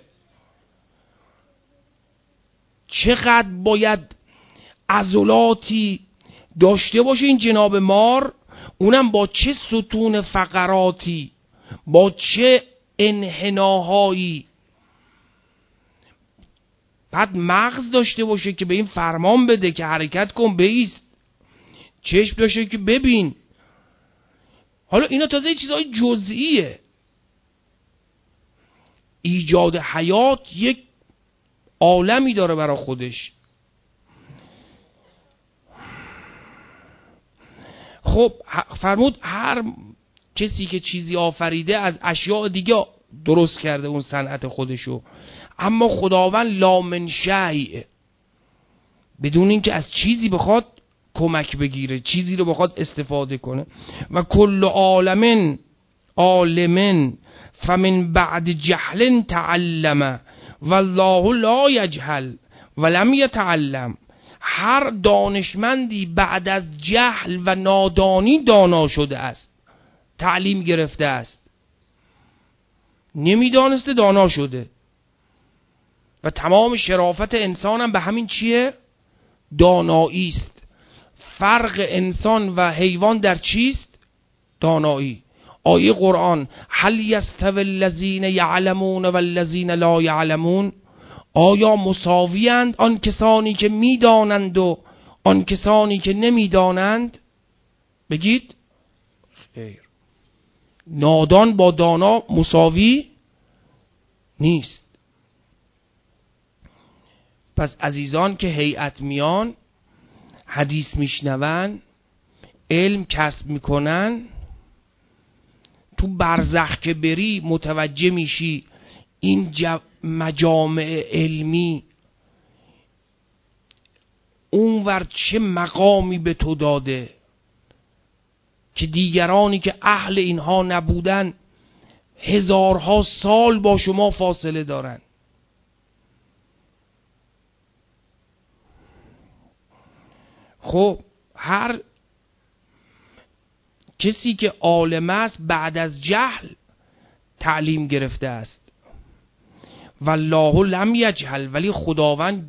Speaker 1: چقدر باید عضلاتی داشته باشه این جناب مار، اونم با چه ستون فقراتی، با چه انحناهایی. بعد مغز داشته باشه که به این فرمان بده که حرکت کن، بایست. چشم داشته که ببین. حالا اینا تازه یه چیزهای جزئیه. ایجاد حیات یک عالمی داره برای خودش. خب فرمود هر کسی که چیزی آفریده از اشیاء دیگه درست کرده اون صنعت خودشو، اما خداوند لا من شیء، بدون اینکه از چیزی بخواد کمک بگیره، چیزی رو بخواد استفاده کنه. و کل عالمن عالمن فمن بعد جهل تعلم والله لا یجهل ولم یتعلم. هر دانشمندی بعد از جهل و نادانی دانا شده است، تعلیم گرفته است، نمیدانسته دانا شده. و تمام شرافت انسان هم به همین چیه؟ دانایی است. فرق انسان و حیوان در چیست؟ دانایی. آیه قرآن هل یستوی الذین یعلمون والذین لا یعلمون، آیا مساویند آن کسانی که میدانند و آن کسانی که نمیدانند؟ بگید خیر. نادان با دانا مساوی نیست. پس عزیزان که هیئت میان، حدیث میشنون، علم کسب میکنن، تو برزخ که بری متوجه میشی این مجامع علمی اونور چه مقامی به تو داده که دیگرانی که اهل اینها نبودن هزارها سال با شما فاصله دارن. خب هر کسی که عالم است بعد از جهل تعلیم گرفته است. والله لم یجهل، ولی خداوند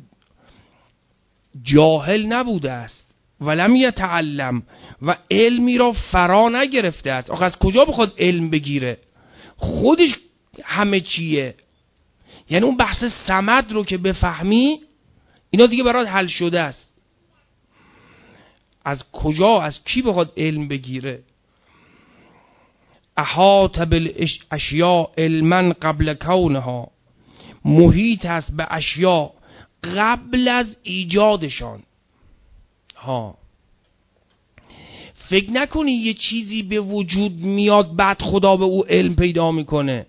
Speaker 1: جاهل نبوده است. ولم یتعلم، و علمی را فرا نگرفته است. آخه از کجا بخواد علم بگیره؟ خودش همه چیه. یعنی اون بحث صمد رو که بفهمی اینا دیگه برات حل شده است. از کجا، از کی بخواد علم بگیره؟ احاط بالاشیاء علما قبل کونها، محیط است به اشیاء قبل از ایجادشان. ها، فکر نکنی یه چیزی به وجود میاد بعد خدا به او علم پیدا میکنه.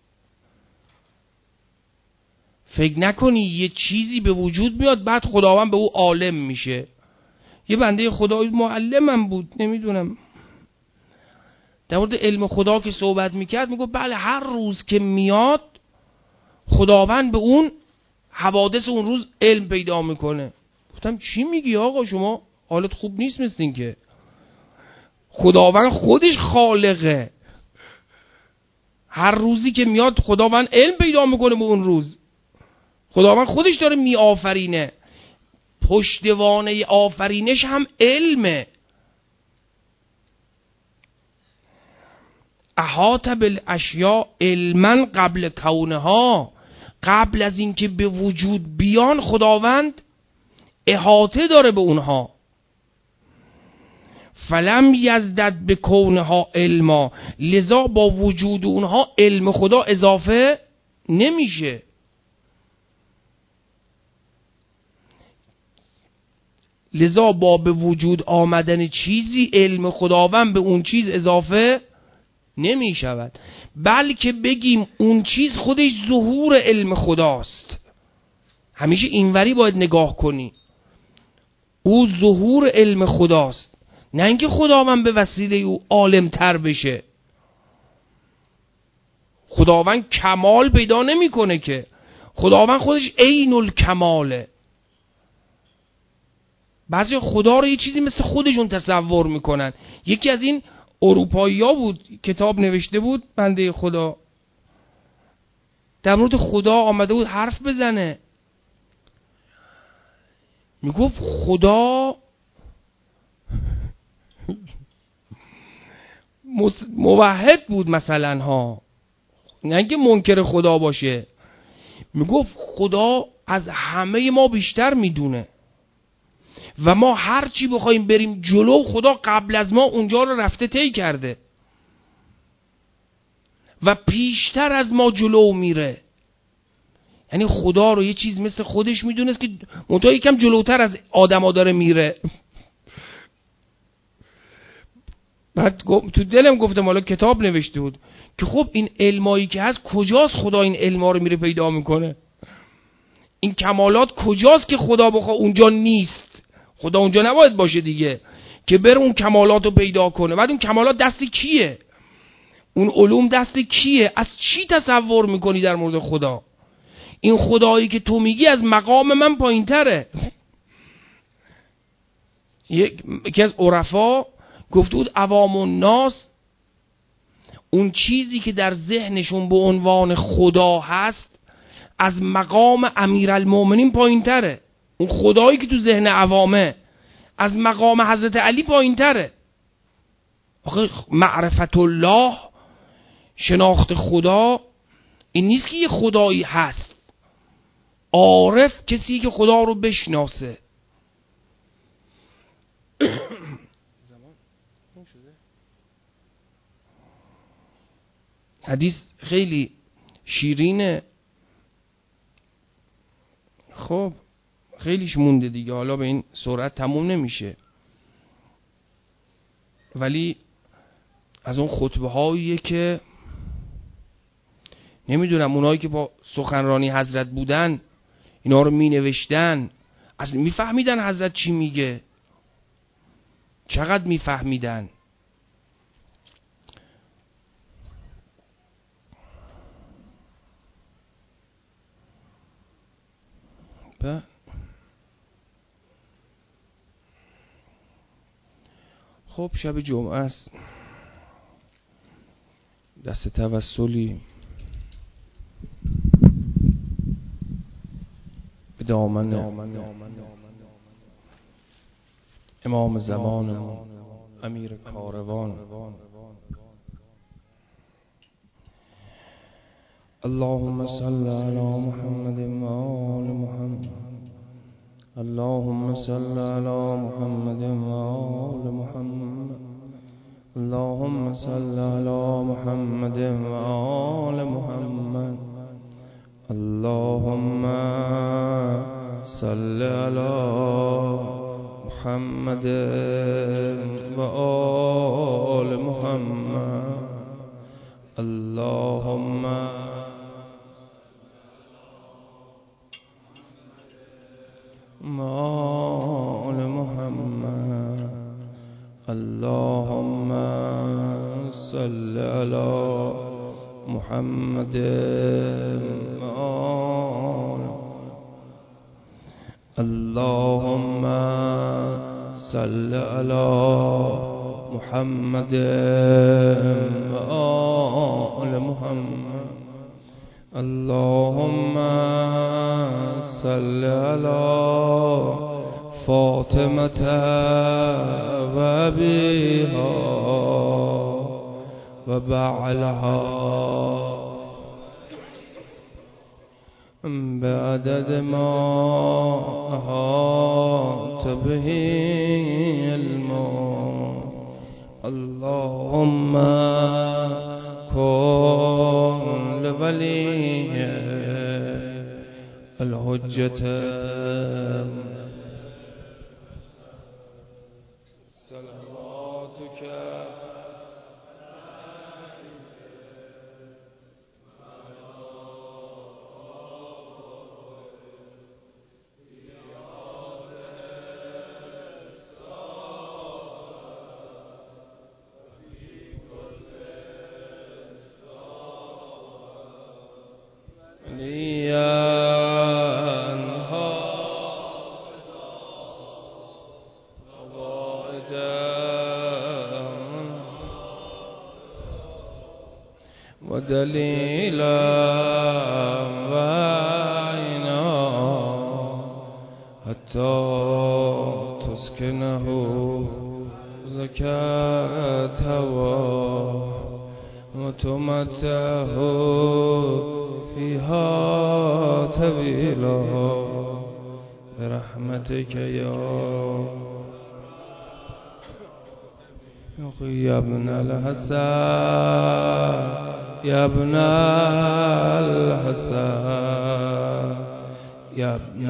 Speaker 1: فکر نکنی یه چیزی به وجود میاد بعد خداوند به او عالم میشه. یه بنده خدایی معلمم بود، نمیدونم در مورد علم خدا که صحبت میکرد، میگفت بله هر روز که میاد خداوند به اون حوادث اون روز علم پیدا میکنه. گفتم چی میگی آقا، شما حالت خوب نیست مثل که خداوند خودش خالقه. هر روزی که میاد خداوند علم پیدا میکنه به اون روز. خداوند خودش داره می آفرینه، پشتوانه آفرینش هم علمه. احاط بالاشیاء علما قبل کونها، قبل از اینکه به وجود بیان خداوند احاطه داره به اونها. فلم یزدد به کونها علما، لذا با وجود اونها علم خدا اضافه نمیشه. لذا با به وجود آمدن چیزی علم خداوند به اون چیز اضافه نمی شود، بلکه بگیم اون چیز خودش ظهور علم خداست. همیشه اینوری باید نگاه کنی، او ظهور علم خداست، نه اینکه خداوند به وسیله او عالم تر بشه. خداوند کمال پیدا نمی کنه که، خداوند خودش عین الکماله. بعضی خدا رو یه چیزی مثل خودشون تصور میکنن. یکی از این اروپایی ها بود کتاب نوشته بود، بنده خدا در مورد خدا آمده بود حرف بزنه، میگفت خدا موحد بود مثلا ها، نه اینکه منکر خدا باشه. میگفت خدا از همه ما بیشتر میدونه و ما هر چی بخوایم بریم جلو خدا قبل از ما اونجا رو رفته طی کرده و پیشتر از ما جلو میره. یعنی خدا رو یه چیز مثل خودش میدونست که منتها یکم جلوتر از آدما داره میره. بعد تو دلم گفتم حالا کتاب نوشته بود که خب این علمایی که هست کجاست خدا این علما رو میره پیدا میکنه؟ این کمالات کجاست که خدا بخواد اونجا نیست؟ خدا اونجا نباید باشه دیگه که بره اون کمالات رو پیدا کنه. بعد اون کمالات دست کیه؟ اون علوم دست کیه؟ از چی تصور میکنی در مورد خدا؟ این خدایی که تو میگی از مقام من پایین تره. یکی از عرفا گفته بود عوام الناس اون چیزی که در ذهنشون به عنوان خدا هست از مقام امیرالمومنین پایین تره. اون خدایی که تو ذهن عوامه از مقام حضرت علی پایین تره. آخه معرفت الله، شناخت خدا، این نیست که یه خدایی هست. عارف کسی که خدا رو بشناسه. حدیث خیلی شیرینه. خب خیلیش مونده دیگه، حالا به این سرعت تموم نمیشه، ولی از اون خطبه هاییه که نمیدونم اونایی که با سخنرانی حضرت بودن اینا رو می نوشتن اصلا می فهمیدن حضرت چی میگه؟ چقدر می فهمیدن؟ ب... خب شب جمعه است، دست توسلی به دامن امام زمان امیر کاروان. اللهم صل علی محمد و آل محمد. اللهم صل علی محمد و آل محمد. اللهم صل علی محمد و آل محمد. اللهم صل علی محمد و آل محمد. اللهم آل محمد. اللهم صل علی محمد آل. اللهم صل علی محمد آل محمد. اللهم صل علی فاطمة و ابیها و بعلها بعدد ما احاط به علمه. اللهم کن لولیه الحجة صلواتك دلیلا و عینا حتی تسکنه زکات هوا و تمتعه فیها طویلا برحمتک یا یا ابن الحسن یا ابن الحسن یا ابن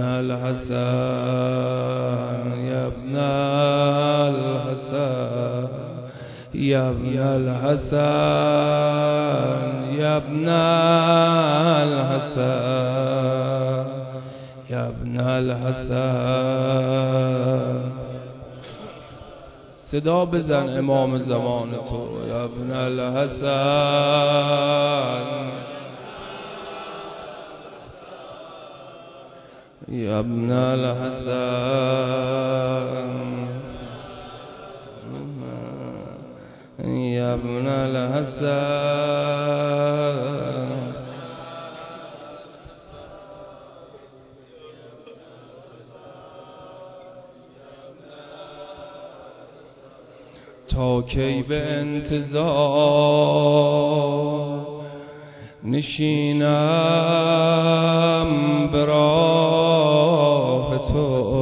Speaker 1: الحسن یا ابن الحسن یا ابن الحسن یا ابن الحسن یا ابن الحسن. صدا بزن امام زمان تو. یا ابن الحسن یا ابن الحسن یا ابن الحسن. تا کی به انتظار نشینم به راه تو،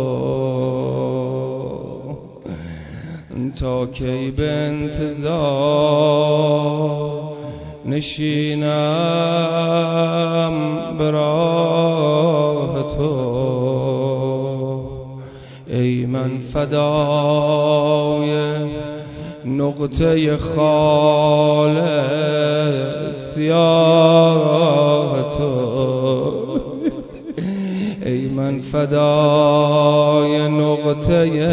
Speaker 1: تا کی به انتظار نشینم به راه تو. ای من فدای نقطه خالص سیاه تو، ای من فدای نقطه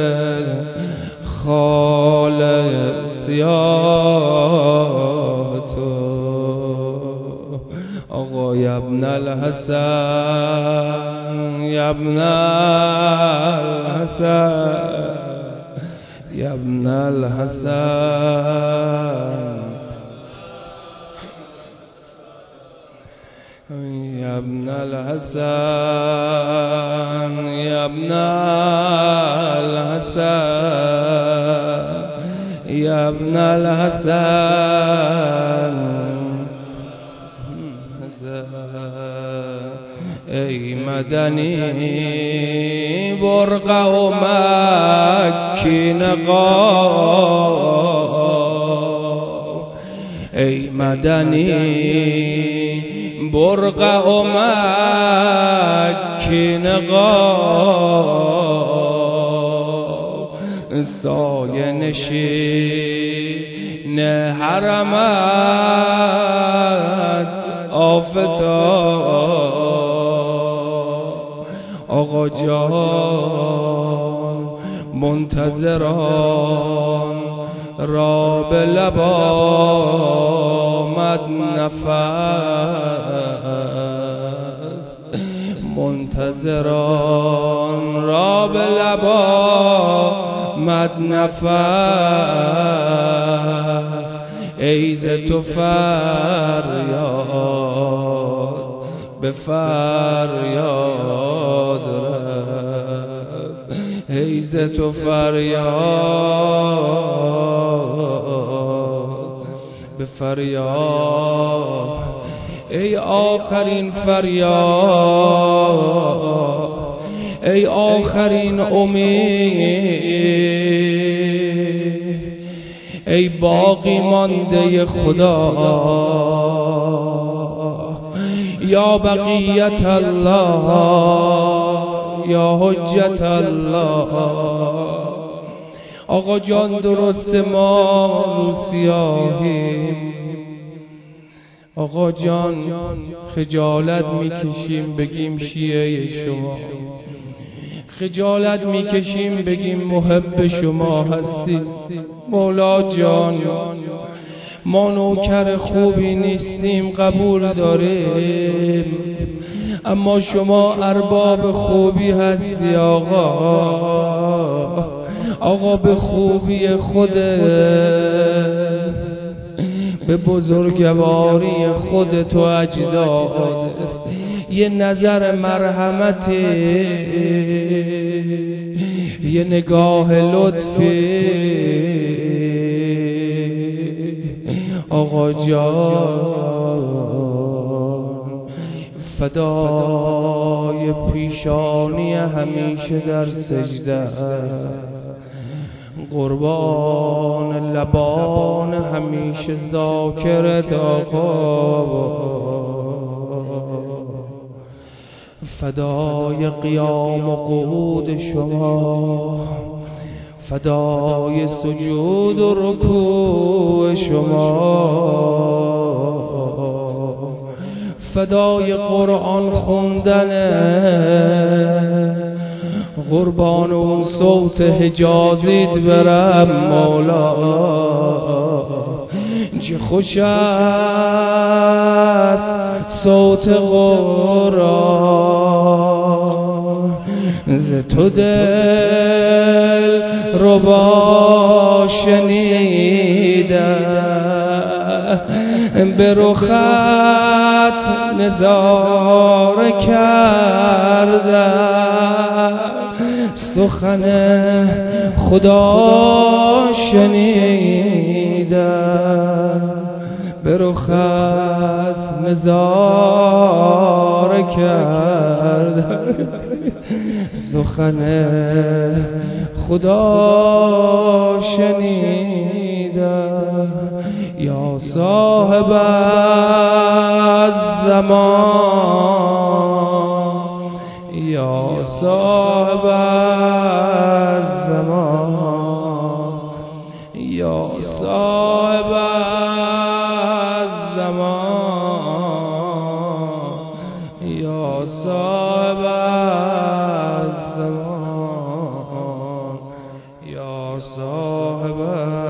Speaker 1: خالص سیاه تو. آقا یا ابن الحسن یا ابن الحسن یا ابن الحسن یا ابن الحسن یا ابن الحسن یا ابن الحسن. ای مدنی برقع و مکی نقاب، ای مدنی برقع و مکی نقاب، سایه نشین حرمت آفتاب. آقا جان منتظران را به لب آمد نفس، منتظران را به لب آمد نفس. ای ز تو فریاد به فریاد رفت، ای ز تو فریاد به فریاد. ای آخرین فریاد، ای آخرین امید، ای باقی مانده خدا، یا بقیت الله یا حجت الله. آقا جان درست ما رو سیاهیم، آقا جان خجالت میکشیم بگیم شیعه شما، خجالت میکشیم بگیم محب شما هستیم. مولا جان ما نوکر خوبی نیستیم، قبول داریم، اما شما ارباب خوبی هستی آقا. آقا به خوبی خودت، به بزرگواری خودت و اجداد یه نظر مرحمتی، یه نگاه لطفی آقا جان، فدای پیشانی همیشه در سجده، قربان لبان همیشه ذاکرت آقا، فدای قیام و قعود شما، فدای سجود و رکوع شما، فدای قرآن خوندن، قربان اون صوت حجازیت برم مولا. چه خوش است صوت قرآن، ز تو دل ربا شنیدم، به رخت نظاره کردم، سخن خدا شنیدم، به رخت نظاره کردم، سخن خدا شنیدم. یا صاحب الزمان، یا صاحب الزمان، یا صاحب الزمان، یا صاحب الزمان، یا صاحب.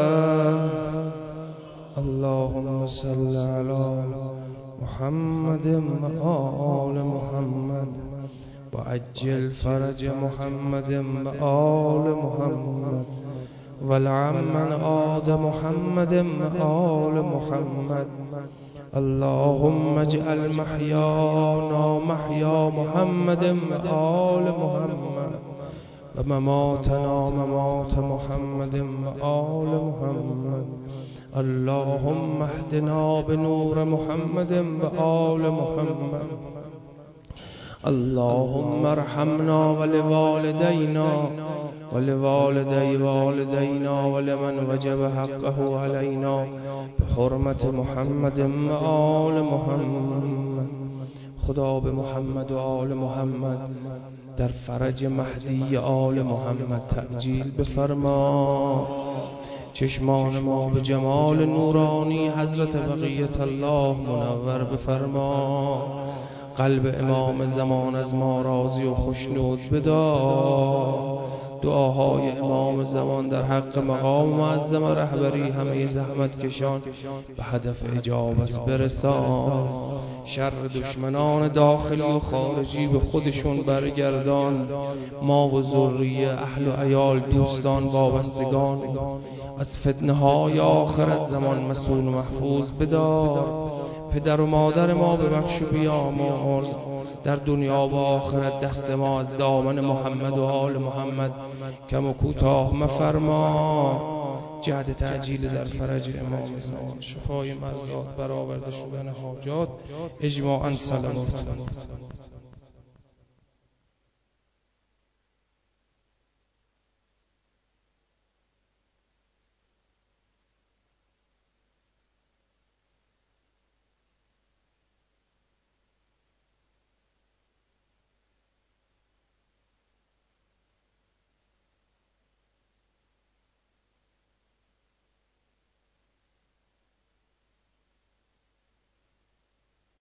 Speaker 1: اللهم صل علی محمد و آل محمد و عجل فرج محمد و آل محمد ولعن من آد محمد و آل محمد. اللهم اجعل محیانا محیا محمد و آل محمد و مماتنا ممات محمد و آل محمد. اللهم اهدنا بنور محمد و آل محمد. اللهم ارحمنا ولوالدينا ولوالدي والدينا ولمن وجب حقه علينا بحرمة محمد و آل محمد. خدا به محمد و آل محمد در فرج مهدی آل محمد تعجیل بفرما. چشمان ما به جمال نورانی حضرت بقیت الله منور بفرما. قلب امام زمان از ما راضی و خوشنود بدار. دعاهای امام زمان در حق مقام معظم رهبری همه زحمت کشان به هدف اجابت برسان. شر دشمنان داخلی و خارجی به خودشون برگردان. ما و ذریه اهل و عیال دوستان وابستگان از فتنه های آخرت زمان مسئول و محفوظ بدار. پدر و مادر ما ببخش و بیامرز. در دنیا و آخرت دست ما از دامن محمد و آل محمد کم و کوتاه مفرما. جهد تعجیل در فرج امام زمان، شفای مرضات، برآورده شدن حاجات، اجماعاً صلوات.